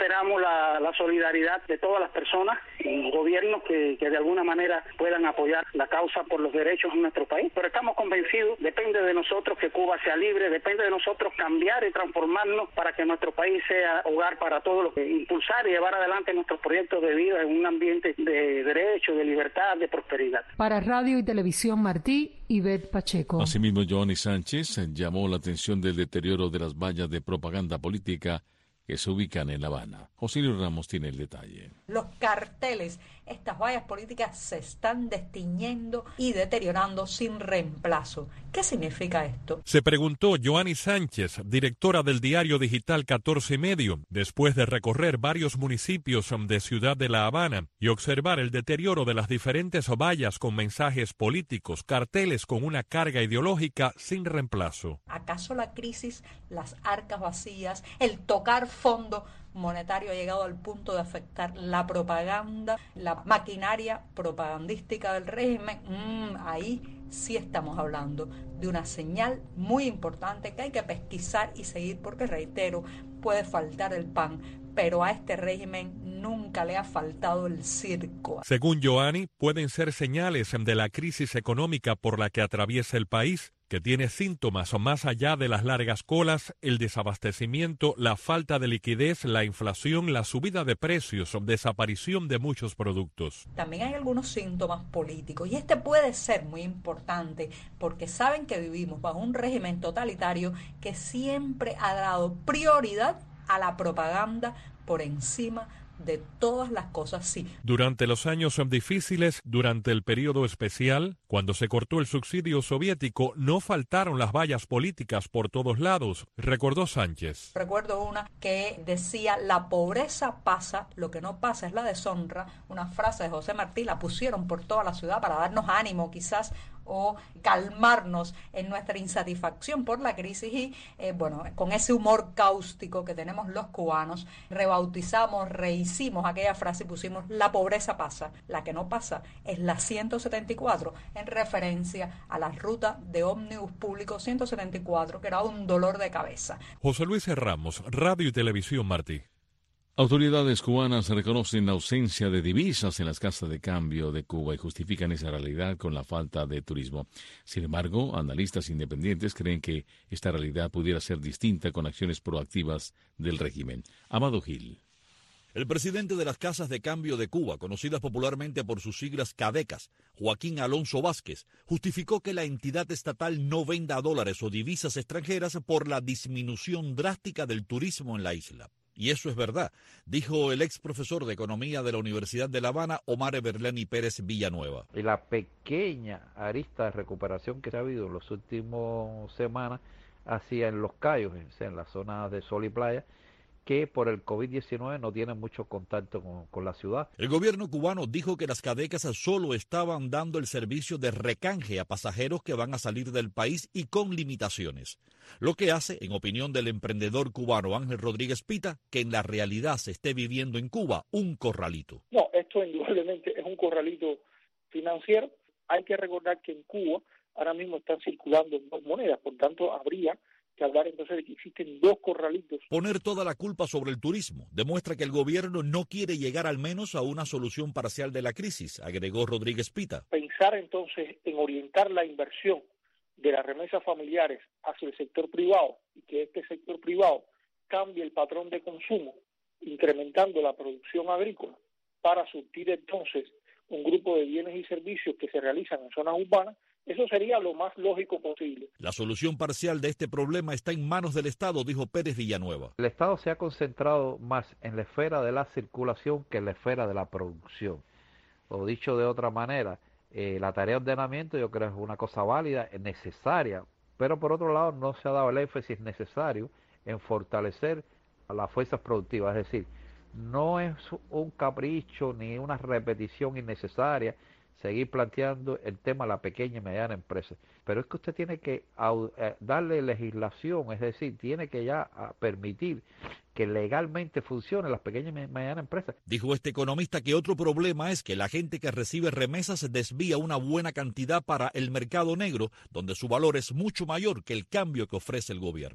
esperamos la, la solidaridad de todas las personas y gobiernos que, que de alguna manera puedan apoyar la causa por los derechos en nuestro país. Pero estamos convencidos, depende de nosotros que Cuba sea libre, depende de nosotros cambiar y transformarnos para que nuestro país sea hogar para todos los que impulsar y llevar adelante nuestros proyectos de vida en un ambiente de derecho, de libertad, de prosperidad. Para Radio y Televisión Martí, Ivette Pacheco. Asimismo, Joanny Sánchez llamó la atención del deterioro de las vallas de propaganda política que se ubican en La Habana. José Luis Ramos tiene el detalle. Los carteles, estas vallas políticas se están destiñendo y deteriorando sin reemplazo. ¿Qué significa esto? Se preguntó Joanny Sánchez, directora del diario digital catorce y medio, después de recorrer varios municipios de Ciudad de La Habana y observar el deterioro de las diferentes vallas con mensajes políticos, carteles con una carga ideológica sin reemplazo. ¿Acaso la crisis, las arcas vacías, el tocar fondo monetario ha llegado al punto de afectar la propaganda, la maquinaria propagandística del régimen? Mm, ahí sí estamos hablando de una señal muy importante que hay que pesquisar y seguir, porque reitero, puede faltar el pan, pero a este régimen nunca le ha faltado el circo. Según Joanny, pueden ser señales de la crisis económica por la que atraviesa el país, que tiene síntomas más allá de las largas colas, el desabastecimiento, la falta de liquidez, la inflación, la subida de precios, desaparición de muchos productos. También hay algunos síntomas políticos y este puede ser muy importante porque saben que vivimos bajo un régimen totalitario que siempre ha dado prioridad a la propaganda por encima de todas las cosas, sí. Durante los años difíciles, durante el periodo especial, cuando se cortó el subsidio soviético, no faltaron las vallas políticas por todos lados, recordó Sánchez. Recuerdo una que decía: la pobreza pasa, lo que no pasa es la deshonra. Una frase de José Martí, la pusieron por toda la ciudad para darnos ánimo quizás, o calmarnos en nuestra insatisfacción por la crisis y, eh, bueno, con ese humor cáustico que tenemos los cubanos, rebautizamos, rehicimos aquella frase y pusimos: la pobreza pasa, la que no pasa es la ciento setenta y cuatro, en referencia a la ruta de ómnibus público ciento setenta y cuatro, que era un dolor de cabeza. José Luis Ramos, Radio y Televisión Martí. Autoridades cubanas reconocen la ausencia de divisas en las casas de cambio de Cuba y justifican esa realidad con la falta de turismo. Sin embargo, analistas independientes creen que esta realidad pudiera ser distinta con acciones proactivas del régimen. Amado Gil. El presidente de las Casas de Cambio de Cuba, conocidas popularmente por sus siglas CADECAS, Joaquín Alonso Vázquez, justificó que la entidad estatal no venda dólares o divisas extranjeras por la disminución drástica del turismo en la isla. Y eso es verdad, dijo el ex profesor de Economía de la Universidad de La Habana, Omar Everleni Pérez Villanueva. Y la pequeña arista de recuperación que ha habido en las últimas semanas hacia en Los Cayos, en la zona de sol y playa, que por el COVID diecinueve no tienen mucho contacto con, con la ciudad. El gobierno cubano dijo que las CADECAS solo estaban dando el servicio de recanje a pasajeros que van a salir del país y con limitaciones. Lo que hace, en opinión del emprendedor cubano Ángel Rodríguez Pita, que en la realidad se esté viviendo en Cuba un corralito. No, esto indudablemente es un corralito financiero. Hay que recordar que en Cuba ahora mismo están circulando dos monedas, por tanto habría que hablar entonces de que existen dos corralitos. Poner toda la culpa sobre el turismo demuestra que el gobierno no quiere llegar al menos a una solución parcial de la crisis, agregó Rodríguez Pita. Pensar entonces en orientar la inversión de las remesas familiares hacia el sector privado y que este sector privado cambie el patrón de consumo, incrementando la producción agrícola para surtir entonces un grupo de bienes y servicios que se realizan en zonas urbanas, eso sería lo más lógico posible. La solución parcial de este problema está en manos del Estado, dijo Pérez Villanueva. El Estado se ha concentrado más en la esfera de la circulación que en la esfera de la producción. O dicho de otra manera, eh, la tarea de ordenamiento yo creo es una cosa válida, es necesaria, pero por otro lado no se ha dado el énfasis necesario en fortalecer a las fuerzas productivas. Es decir, no es un capricho ni una repetición innecesaria seguir planteando el tema de la pequeña y mediana empresa. Pero es que usted tiene que darle legislación, es decir, tiene que ya permitir que legalmente funcionen las pequeñas y medianas empresas. Dijo este economista que otro problema es que la gente que recibe remesas desvía una buena cantidad para el mercado negro, donde su valor es mucho mayor que el cambio que ofrece el gobierno.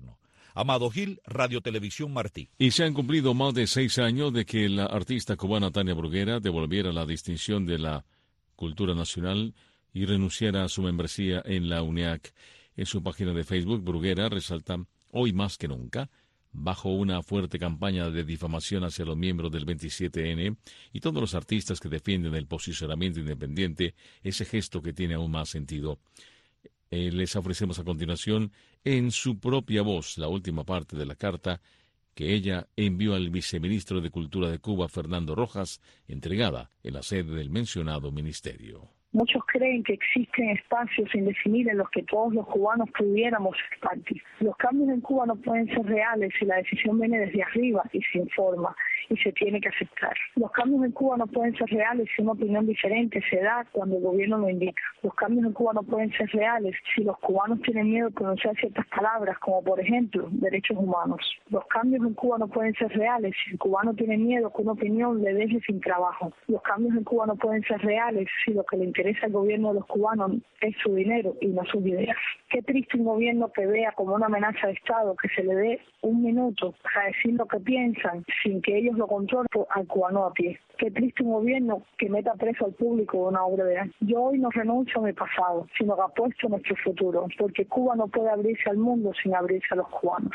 Amado Gil, Radio Televisión Martí. Y se han cumplido más de seis años de que la artista cubana Tania Bruguera devolviera la distinción de la Cultura Nacional y renunciara a su membresía en la UNEAC. En su página de Facebook, Bruguera resalta, hoy más que nunca, bajo una fuerte campaña de difamación hacia los miembros del veintisiete ene y todos los artistas que defienden el posicionamiento independiente, ese gesto que tiene aún más sentido. Eh, les ofrecemos a continuación, en su propia voz, la última parte de la carta que ella envió al viceministro de Cultura de Cuba, Fernando Rojas, entregada en la sede del mencionado ministerio. Muchos creen que existen espacios sin definir en los que todos los cubanos pudiéramos ser parte. Los cambios en Cuba no pueden ser reales si la decisión viene desde arriba y se informa y se tiene que aceptar. Los cambios en Cuba no pueden ser reales si una opinión diferente se da cuando el gobierno lo indica. Los cambios en Cuba no pueden ser reales si los cubanos tienen miedo de pronunciar ciertas palabras, como por ejemplo, derechos humanos. Los cambios en Cuba no pueden ser reales si el cubano tiene miedo que una opinión le deje sin trabajo. Los cambios en Cuba no pueden ser reales si lo que le interesa al gobierno de los cubanos es su dinero y no sus ideas. Qué triste un gobierno que vea como una amenaza de Estado que se le dé un minuto para decir lo que piensan sin que ellos lo controlen al cubano a pie. Qué triste un gobierno que meta preso al público de una obra de arte. Yo hoy no renuncio a mi pasado, sino que apuesto a nuestro futuro, porque Cuba no puede abrirse al mundo sin abrirse a los cubanos.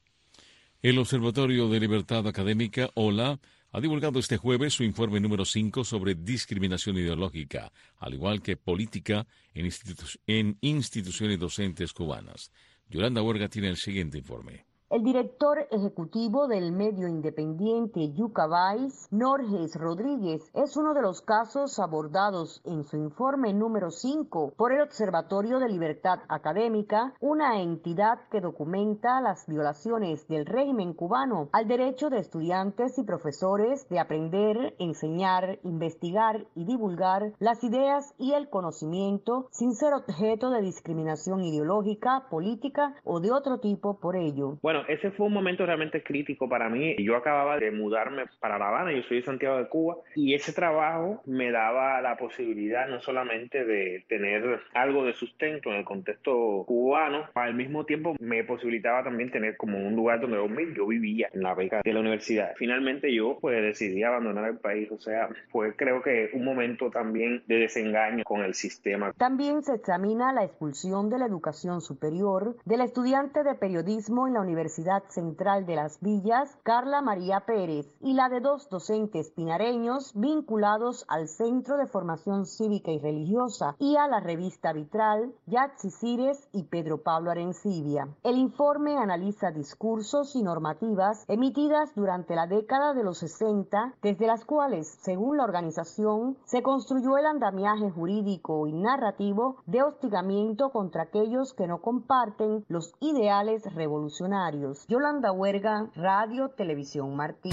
El Observatorio de Libertad Académica, OLA, ha divulgado este jueves su informe número cinco sobre discriminación ideológica, al igual que política en, institu- en instituciones docentes cubanas. Yolanda Huerga tiene el siguiente informe. El director ejecutivo del medio independiente Yucca Vice, Norges Rodríguez, es uno de los casos abordados en su informe número cinco por el Observatorio de Libertad Académica, una entidad que documenta las violaciones del régimen cubano al derecho de estudiantes y profesores de aprender, enseñar, investigar y divulgar las ideas y el conocimiento sin ser objeto de discriminación ideológica, política o de otro tipo por ello. Bueno, ese fue un momento realmente crítico para mí. Yo acababa de mudarme para La Habana, yo soy de Santiago de Cuba, y ese trabajo me daba la posibilidad no solamente de tener algo de sustento en el contexto cubano, al mismo tiempo me posibilitaba también tener como un lugar donde dormir. Yo vivía en la beca de la universidad. Finalmente yo pues decidí abandonar el país, o sea, fue creo que un momento también de desengaño con el sistema. También se examina la expulsión de la educación superior del estudiante de periodismo en la Universidad Central de Las Villas, Carla María Pérez, y la de dos docentes pinareños vinculados al Centro de Formación Cívica y Religiosa y a la revista Vitral, Yatsi Cires y Pedro Pablo Arencibia. El informe analiza discursos y normativas emitidas durante la década de los sesenta, desde las cuales, según la organización, se construyó el andamiaje jurídico y narrativo de hostigamiento contra aquellos que no comparten los ideales revolucionarios. Yolanda Huerga, Radio Televisión Martí.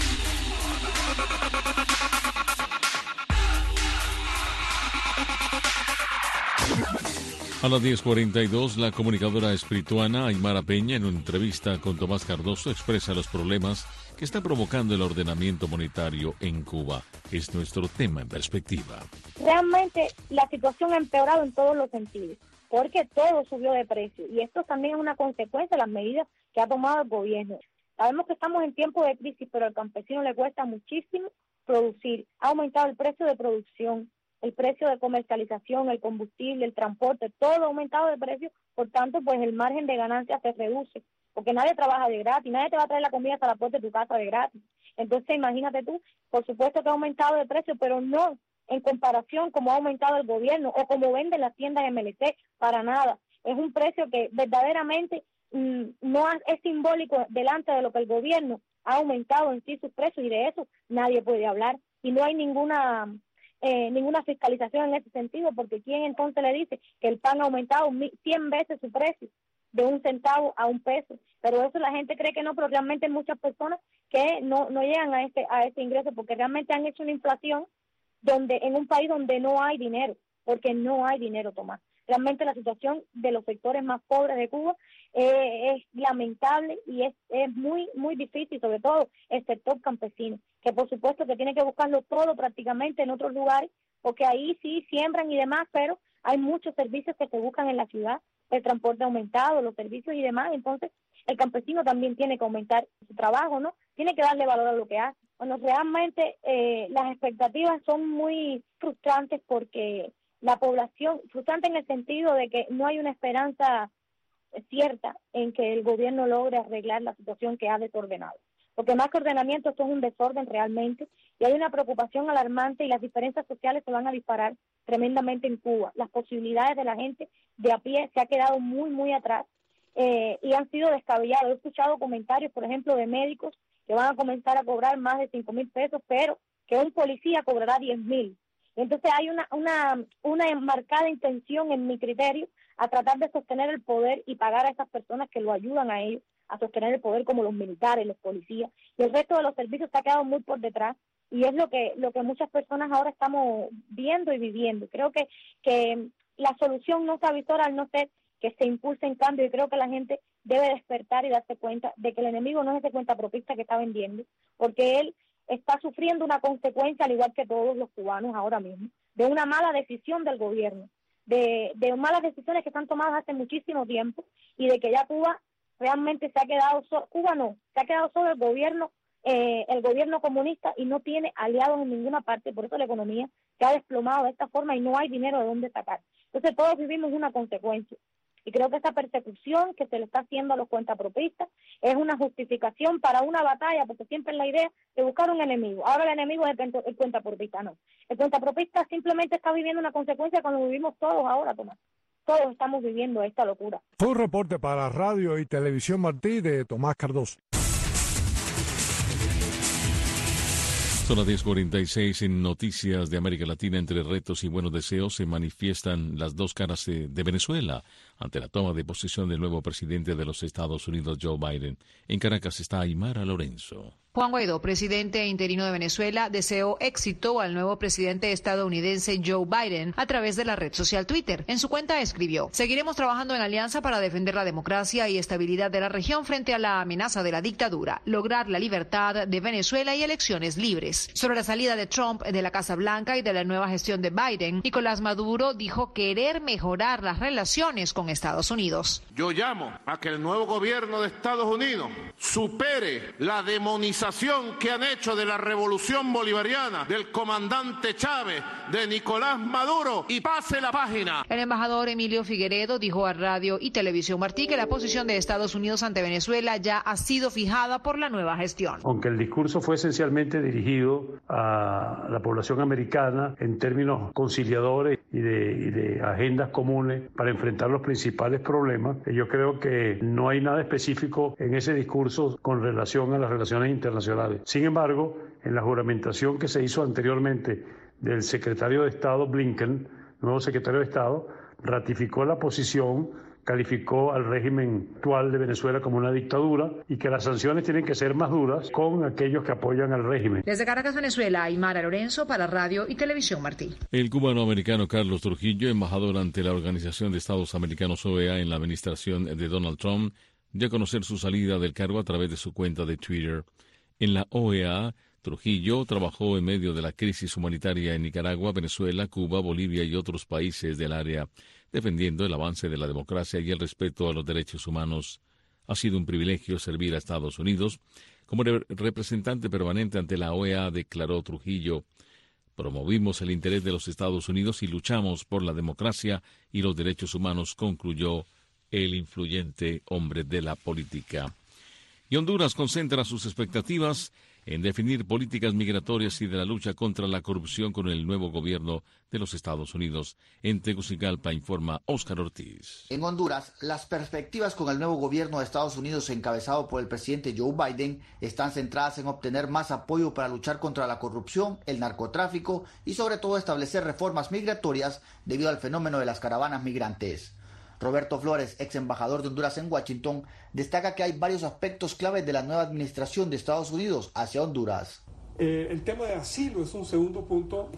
A las diez cuarenta y dos, la comunicadora espirituana Aymara Peña, en una entrevista con Tomás Cardoso, expresa los problemas que está provocando el ordenamiento monetario en Cuba. Es nuestro tema en perspectiva. Realmente la situación ha empeorado en todos los sentidos, porque todo subió de precio, y esto también es una consecuencia de las medidas que ha tomado el gobierno. Sabemos que estamos en tiempos de crisis, pero al campesino le cuesta muchísimo producir. Ha aumentado el precio de producción, el precio de comercialización, el combustible, el transporte, todo ha aumentado de precio, por tanto, pues el margen de ganancia se reduce, porque nadie trabaja de gratis, nadie te va a traer la comida hasta la puerta de tu casa de gratis. Entonces, imagínate tú, por supuesto que ha aumentado de precio, pero no en comparación como ha aumentado el gobierno o como venden las tiendas M L C, para nada. Es un precio que verdaderamente mmm, no es simbólico delante de lo que el gobierno ha aumentado en sí sus precios, y de eso nadie puede hablar, y no hay ninguna eh, ninguna fiscalización en ese sentido, porque ¿quién entonces le dice que el pan ha aumentado cien veces su precio, de un centavo a un peso? Pero eso la gente cree que no, pero realmente hay muchas personas que no, no llegan a este, a este ingreso, porque realmente han hecho una inflación donde en un país donde no hay dinero, porque no hay dinero, Tomás. Realmente la situación de los sectores más pobres de Cuba eh, es lamentable y es, es muy muy difícil, sobre todo el sector campesino, que por supuesto que tiene que buscarlo todo prácticamente en otros lugares, porque ahí sí siembran y demás, pero hay muchos servicios que se buscan en la ciudad, el transporte aumentado, los servicios y demás. Entonces el campesino también tiene que aumentar su trabajo, ¿no? Tiene que darle valor a lo que hace. Bueno, realmente eh, las expectativas son muy frustrantes porque la población, frustrante en el sentido de que no hay una esperanza cierta en que el gobierno logre arreglar la situación que ha desordenado. Porque más que ordenamiento, esto es un desorden realmente, y hay una preocupación alarmante y las diferencias sociales se van a disparar tremendamente en Cuba. Las posibilidades de la gente de a pie se ha quedado muy, muy atrás eh, y han sido descabellados. He escuchado comentarios, por ejemplo, de médicos que van a comenzar a cobrar más de cinco mil pesos, pero que un policía cobrará diez mil. Entonces hay una, una, una marcada intención en mi criterio a tratar de sostener el poder y pagar a esas personas que lo ayudan a ellos a sostener el poder, como los militares, los policías, y el resto de los servicios se ha quedado muy por detrás, y es lo que lo que muchas personas ahora estamos viendo y viviendo. Creo que, que la solución no se avisora al no ser que se impulse en cambio, y creo que la gente debe despertar y darse cuenta de que el enemigo no es ese cuentapropista que está vendiendo, porque él está sufriendo una consecuencia, al igual que todos los cubanos ahora mismo, de una mala decisión del gobierno, de, de malas decisiones que están tomadas hace muchísimo tiempo, y de que ya Cuba realmente se ha quedado solo, Cuba no, se ha quedado solo el gobierno, eh, el gobierno comunista, y no tiene aliados en ninguna parte. Por eso la economía se ha desplomado de esta forma y no hay dinero de dónde sacar. Entonces todos vivimos una consecuencia. Y creo que esa persecución que se le está haciendo a los cuentapropistas es una justificación para una batalla, porque siempre es la idea de buscar un enemigo. Ahora el enemigo es el, el cuentapropista, no. El cuentapropista simplemente está viviendo una consecuencia cuando vivimos todos ahora, Tomás. Todos estamos viviendo esta locura. Fue un reporte para Radio y Televisión Martí de Tomás Cardoso. Son las diez cuarenta y seis en Noticias de América Latina. Entre retos y buenos deseos se manifiestan las dos caras de, de Venezuela ante la toma de posesión del nuevo presidente de los Estados Unidos, Joe Biden. En Caracas está Aymara Lorenzo. Juan Guaidó, presidente interino de Venezuela, deseó éxito al nuevo presidente estadounidense Joe Biden a través de la red social Twitter. En su cuenta escribió: seguiremos trabajando en alianza para defender la democracia y estabilidad de la región frente a la amenaza de la dictadura, lograr la libertad de Venezuela y elecciones libres. Sobre la salida de Trump de la Casa Blanca y de la nueva gestión de Biden, Nicolás Maduro dijo querer mejorar las relaciones con Estados Unidos. Yo llamo a que el nuevo gobierno de Estados Unidos supere la demonización que han hecho de la revolución bolivariana, del comandante Chávez, de Nicolás Maduro, y pase la página. El embajador Emilio Figueredo dijo a Radio y Televisión Martí que la posición de Estados Unidos ante Venezuela ya ha sido fijada por la nueva gestión. Aunque el discurso fue esencialmente dirigido a la población americana en términos conciliadores y de, y de agendas comunes para enfrentar los principales problemas, yo creo que no hay nada específico en ese discurso con relación a las relaciones internacionales. Sin embargo, en la juramentación que se hizo anteriormente del secretario de Estado Blinken, nuevo secretario de Estado, ratificó la posición, calificó al régimen actual de Venezuela como una dictadura y que las sanciones tienen que ser más duras con aquellos que apoyan al régimen. Desde Caracas, Venezuela, Aymara Lorenzo para Radio y Televisión Martí. El cubano-americano Carlos Trujillo, embajador ante la Organización de Estados Americanos O E A en la administración de Donald Trump, dio a conocer su salida del cargo a través de su cuenta de Twitter. En la O E A, Trujillo trabajó en medio de la crisis humanitaria en Nicaragua, Venezuela, Cuba, Bolivia y otros países del área, defendiendo el avance de la democracia y el respeto a los derechos humanos. Ha sido un privilegio servir a Estados Unidos. Como re- representante permanente ante la O E A, declaró Trujillo, promovimos el interés de los Estados Unidos y luchamos por la democracia y los derechos humanos, concluyó el influyente hombre de la política. Y Honduras concentra sus expectativas en definir políticas migratorias y de la lucha contra la corrupción con el nuevo gobierno de los Estados Unidos. En Tegucigalpa informa Óscar Ortiz. En Honduras, las perspectivas con el nuevo gobierno de Estados Unidos encabezado por el presidente Joe Biden están centradas en obtener más apoyo para luchar contra la corrupción, el narcotráfico y sobre todo establecer reformas migratorias debido al fenómeno de las caravanas migrantes. Roberto Flores, ex embajador de Honduras en Washington, destaca que hay varios aspectos claves de la nueva administración de Estados Unidos hacia Honduras. Eh, el tema de asilo es un segundo punto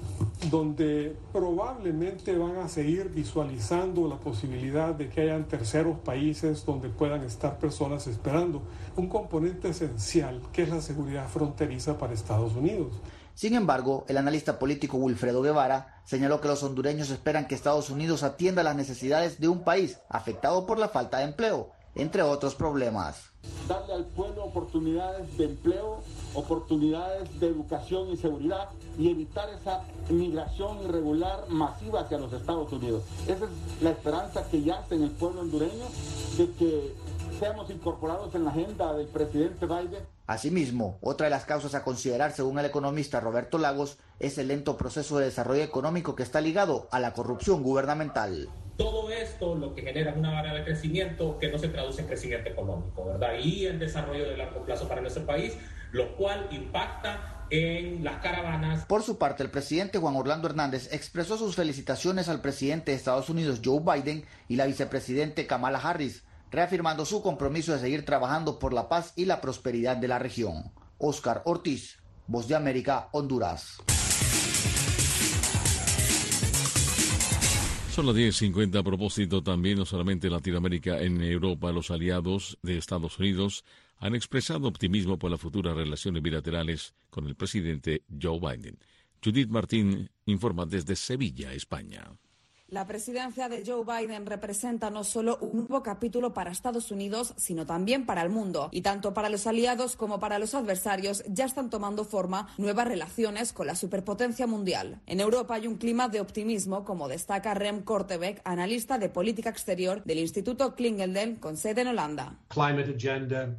donde probablemente van a seguir visualizando la posibilidad de que hayan terceros países donde puedan estar personas esperando. Un componente esencial que es la seguridad fronteriza para Estados Unidos. Sin embargo, el analista político Wilfredo Guevara señaló que los hondureños esperan que Estados Unidos atienda las necesidades de un país afectado por la falta de empleo entre otros problemas. Darle al pueblo oportunidades de empleo, oportunidades de educación y seguridad y evitar esa migración irregular masiva hacia los Estados Unidos. Esa es la esperanza que yace en el pueblo hondureño, de que seamos incorporados en la agenda del presidente Biden. Asimismo, otra de las causas a considerar, según el economista Roberto Lagos, es el lento proceso de desarrollo económico que está ligado a la corrupción gubernamental. Todo esto lo que genera es una variable de crecimiento que no se traduce en crecimiento económico, ¿verdad? Y el desarrollo de largo plazo para nuestro país, lo cual impacta en las caravanas. Por su parte, el presidente Juan Orlando Hernández expresó sus felicitaciones al presidente de Estados Unidos, Joe Biden, y la vicepresidente Kamala Harris, reafirmando su compromiso de seguir trabajando por la paz y la prosperidad de la región. Oscar Ortiz, Voz de América, Honduras. Son las diez cincuenta. A propósito, también no solamente en Latinoamérica, en Europa, los aliados de Estados Unidos han expresado optimismo por las futuras relaciones bilaterales con el presidente Joe Biden. Judith Martín informa desde Sevilla, España. La presidencia de Joe Biden representa no solo un nuevo capítulo para Estados Unidos, sino también para el mundo. Y tanto para los aliados como para los adversarios ya están tomando forma nuevas relaciones con la superpotencia mundial. En Europa hay un clima de optimismo, como destaca Rem Korteweg, analista de política exterior del Instituto Clingendael, con sede en Holanda. Climate agenda.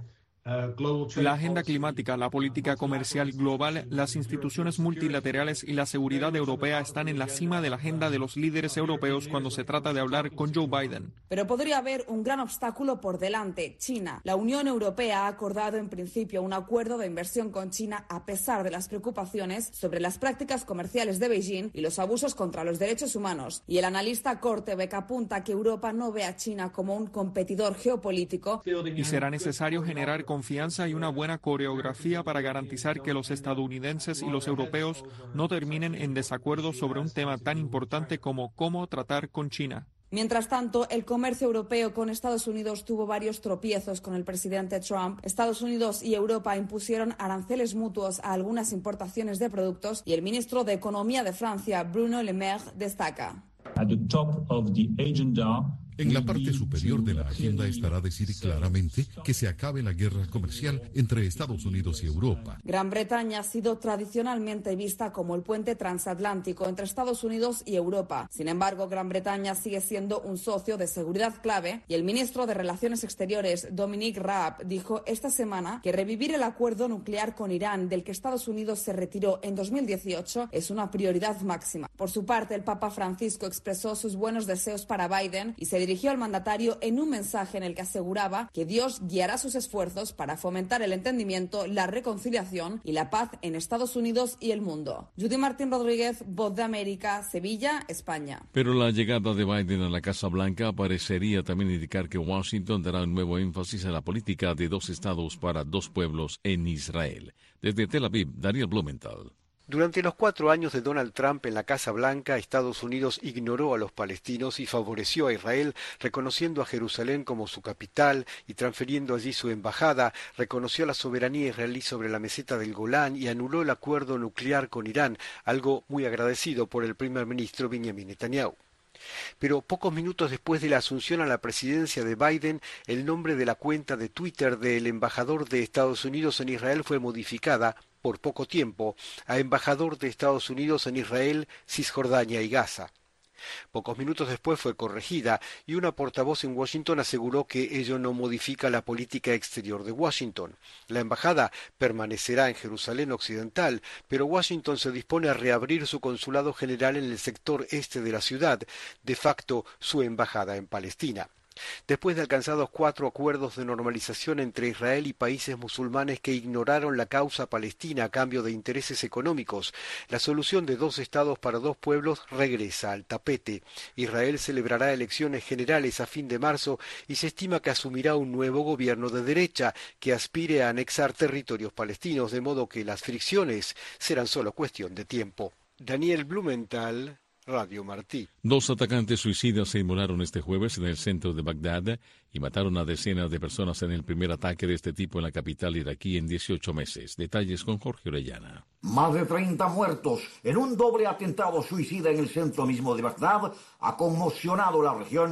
La agenda climática, la política comercial global, las instituciones multilaterales y la seguridad europea están en la cima de la agenda de los líderes europeos cuando se trata de hablar con Joe Biden. Pero podría haber un gran obstáculo por delante: China. La Unión Europea ha acordado en principio un acuerdo de inversión con China a pesar de las preocupaciones sobre las prácticas comerciales de Beijing y los abusos contra los derechos humanos. Y el analista Korteweg apunta que Europa no ve a China como un competidor geopolítico. Y será necesario generar confianza y una buena coreografía para garantizar que los estadounidenses y los europeos no terminen en desacuerdo sobre un tema tan importante como cómo tratar con China. Mientras tanto, el comercio europeo con Estados Unidos tuvo varios tropiezos con el presidente Trump. Estados Unidos y Europa impusieron aranceles mutuos a algunas importaciones de productos y el ministro de Economía de Francia, Bruno Le Maire, destaca. At the top of the agenda, en la parte superior de la agenda estará decir claramente que se acabe la guerra comercial entre Estados Unidos y Europa. Gran Bretaña ha sido tradicionalmente vista como el puente transatlántico entre Estados Unidos y Europa. Sin embargo, Gran Bretaña sigue siendo un socio de seguridad clave y el ministro de Relaciones Exteriores, Dominic Raab, dijo esta semana que revivir el acuerdo nuclear con Irán, del que Estados Unidos se retiró en dos mil dieciocho, es una prioridad máxima. Por su parte, el Papa Francisco expresó sus buenos deseos para Biden y se dirigió al mandatario en un mensaje en el que aseguraba que Dios guiará sus esfuerzos para fomentar el entendimiento, la reconciliación y la paz en Estados Unidos y el mundo. Judy Martín Rodríguez, Voz de América, Sevilla, España. Pero la llegada de Biden a la Casa Blanca parecería también indicar que Washington dará un nuevo énfasis a la política de dos estados para dos pueblos en Israel. Desde Tel Aviv, Daniel Blumenthal. Durante los cuatro años de Donald Trump en la Casa Blanca, Estados Unidos ignoró a los palestinos y favoreció a Israel, reconociendo a Jerusalén como su capital y transfiriendo allí su embajada, reconoció la soberanía israelí sobre la meseta del Golán y anuló el acuerdo nuclear con Irán, algo muy agradecido por el primer ministro Benjamin Netanyahu. Pero pocos minutos después de la asunción a la presidencia de Biden, el nombre de la cuenta de Twitter del embajador de Estados Unidos en Israel fue modificada por poco tiempo a embajador de Estados Unidos en Israel, Cisjordania y Gaza. Pocos minutos después fue corregida y una portavoz en Washington aseguró que ello no modifica la política exterior de Washington. La embajada permanecerá en Jerusalén Occidental, pero Washington se dispone a reabrir su consulado general en el sector este de la ciudad, de facto su embajada en Palestina. Después de alcanzados cuatro acuerdos de normalización entre Israel y países musulmanes que ignoraron la causa palestina a cambio de intereses económicos, la solución de dos estados para dos pueblos regresa al tapete. Israel celebrará elecciones generales a fin de marzo y se estima que asumirá un nuevo gobierno de derecha que aspire a anexar territorios palestinos, de modo que las fricciones serán solo cuestión de tiempo. Daniel Blumenthal, Radio Martí. Dos atacantes suicidas se inmolaron este jueves en el centro de Bagdad y mataron a decenas de personas en el primer ataque de este tipo en la capital iraquí en dieciocho meses. Detalles con Jorge Orellana. Más de treinta muertos en un doble atentado suicida en el centro mismo de Bagdad ha conmocionado la región,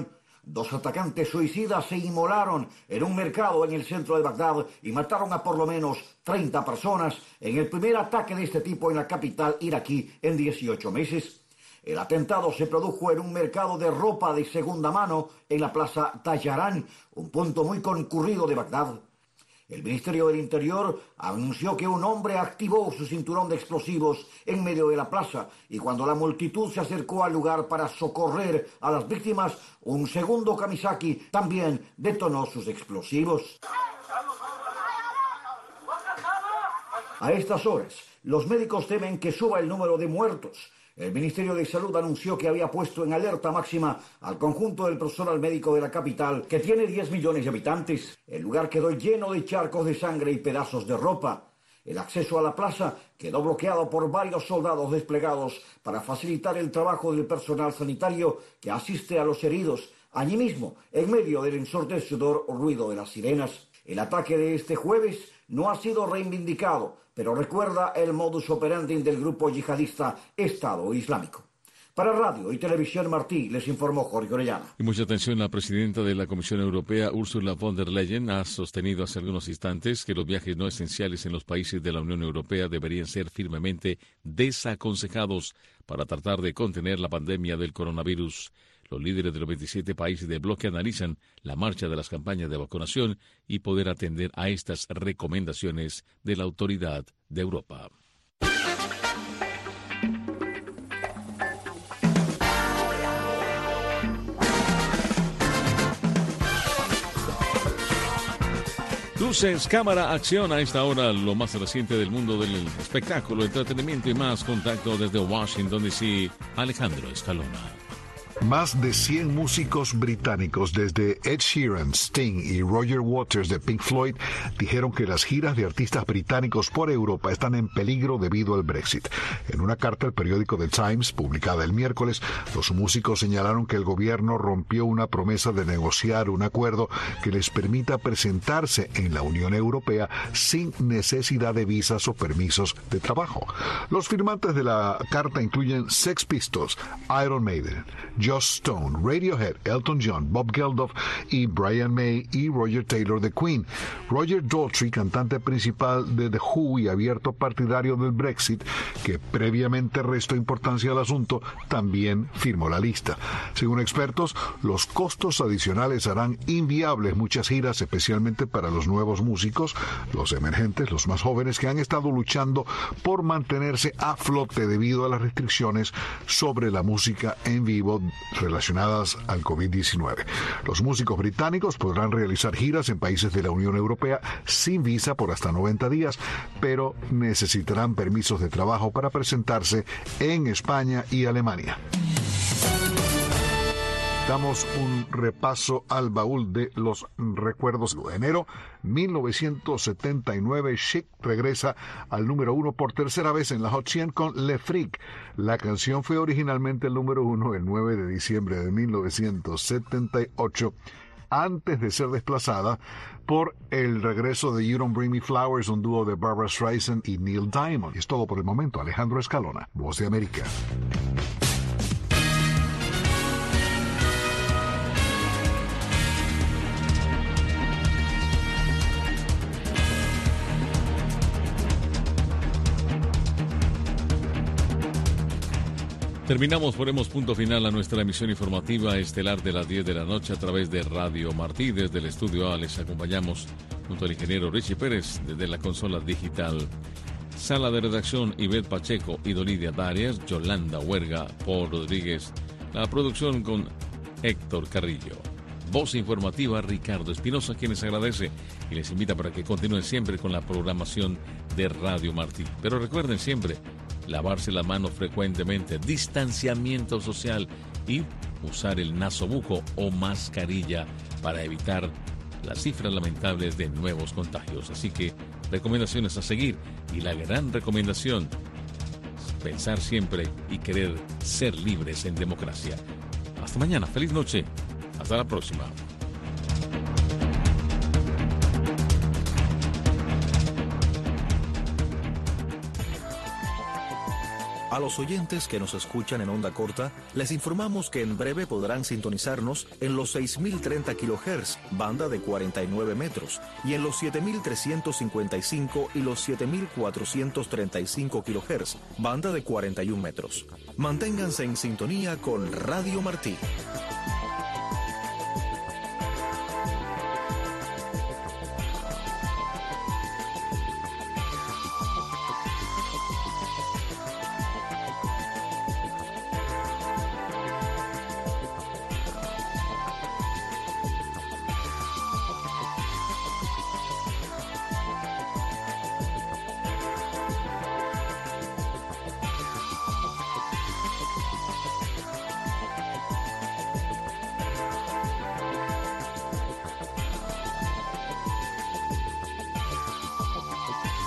Dos atacantes suicidas se inmolaron en un mercado en el centro de Bagdad y mataron a por lo menos treinta personas en el primer ataque de este tipo en la capital iraquí en dieciocho meses. El atentado se produjo en un mercado de ropa de segunda mano en la plaza Tayaran, un punto muy concurrido de Bagdad. El Ministerio del Interior anunció que un hombre activó su cinturón de explosivos en medio de la plaza y cuando la multitud se acercó al lugar para socorrer a las víctimas, un segundo Kamisaki también detonó sus explosivos. A estas horas, los médicos temen que suba el número de muertos. El Ministerio de Salud anunció que había puesto en alerta máxima al conjunto del personal médico de la capital, que tiene diez millones de habitantes. El lugar quedó lleno de charcos de sangre y pedazos de ropa. El acceso a la plaza quedó bloqueado por varios soldados desplegados para facilitar el trabajo del personal sanitario que asiste a los heridos, allí mismo, en medio del ensordecedor ruido de las sirenas. El ataque de este jueves no ha sido reivindicado, pero recuerda el modus operandi del grupo yihadista Estado Islámico. Para Radio y Televisión Martí, les informó Jorge Orellana. Y mucha atención, la presidenta de la Comisión Europea, Ursula von der Leyen, ha sostenido hace algunos instantes que los viajes no esenciales en los países de la Unión Europea deberían ser firmemente desaconsejados para tratar de contener la pandemia del coronavirus. Los líderes de los veintisiete países del bloque analizan la marcha de las campañas de vacunación y poder atender a estas recomendaciones de la Autoridad de Europa. Luces, cámara, acción. A esta hora, lo más reciente del mundo del espectáculo, entretenimiento y más. Contacto desde Washington, D C, Alejandro Escalona. Más de cien músicos británicos, desde Ed Sheeran, Sting y Roger Waters de Pink Floyd, dijeron que las giras de artistas británicos por Europa están en peligro debido al Brexit. En una carta al periódico The Times, publicada el miércoles, los músicos señalaron que el gobierno rompió una promesa de negociar un acuerdo que les permita presentarse en la Unión Europea sin necesidad de visas o permisos de trabajo. Los firmantes de la carta incluyen Sex Pistols, Iron Maiden, Joss Stone, Radiohead, Elton John, Bob Geldof y Brian May y Roger Taylor de Queen. Roger Daltrey, cantante principal de The Who y abierto partidario del Brexit, que previamente restó importancia al asunto, también firmó la lista. Según expertos, los costos adicionales harán inviables muchas giras, especialmente para los nuevos músicos, los emergentes, los más jóvenes que han estado luchando por mantenerse a flote debido a las restricciones sobre la música en vivo relacionadas al COVID diecinueve. Los músicos británicos podrán realizar giras en países de la Unión Europea sin visa por hasta noventa días, pero necesitarán permisos de trabajo para presentarse en España y Alemania. Damos un repaso al baúl de los recuerdos. De enero mil novecientos setenta y nueve, Chic regresa al número uno por tercera vez en la Hot cien con Le Freak. La canción fue originalmente el número uno el nueve de diciembre de mil novecientos setenta y ocho, antes de ser desplazada por el regreso de You Don't Bring Me Flowers, un dúo de Barbra Streisand y Neil Diamond. Y es todo por el momento. Alejandro Escalona, Voz de América. Terminamos, ponemos punto final a nuestra emisión informativa estelar de las diez de la noche a través de Radio Martí. Desde el estudio A les acompañamos junto al ingeniero Richie Pérez desde la consola digital. Sala de redacción, Ivette Pacheco y Dolidia Darias, Yolanda Huerga, Paul Rodríguez. La producción con Héctor Carrillo. Voz informativa, Ricardo Espinosa, quien les agradece y les invita para que continúen siempre con la programación de Radio Martí. Pero recuerden siempre lavarse la mano frecuentemente, distanciamiento social y usar el nasobuco o mascarilla para evitar las cifras lamentables de nuevos contagios. Así que recomendaciones a seguir y la gran recomendación, pensar siempre y querer ser libres en democracia. Hasta mañana, feliz noche, hasta la próxima. A los oyentes que nos escuchan en onda corta, les informamos que en breve podrán sintonizarnos en los seis mil treinta kilohertz, banda de cuarenta y nueve metros, y en los siete mil trescientos cincuenta y cinco y los siete mil cuatrocientos treinta y cinco kilohertz, banda de cuarenta y un metros. Manténganse en sintonía con Radio Martí.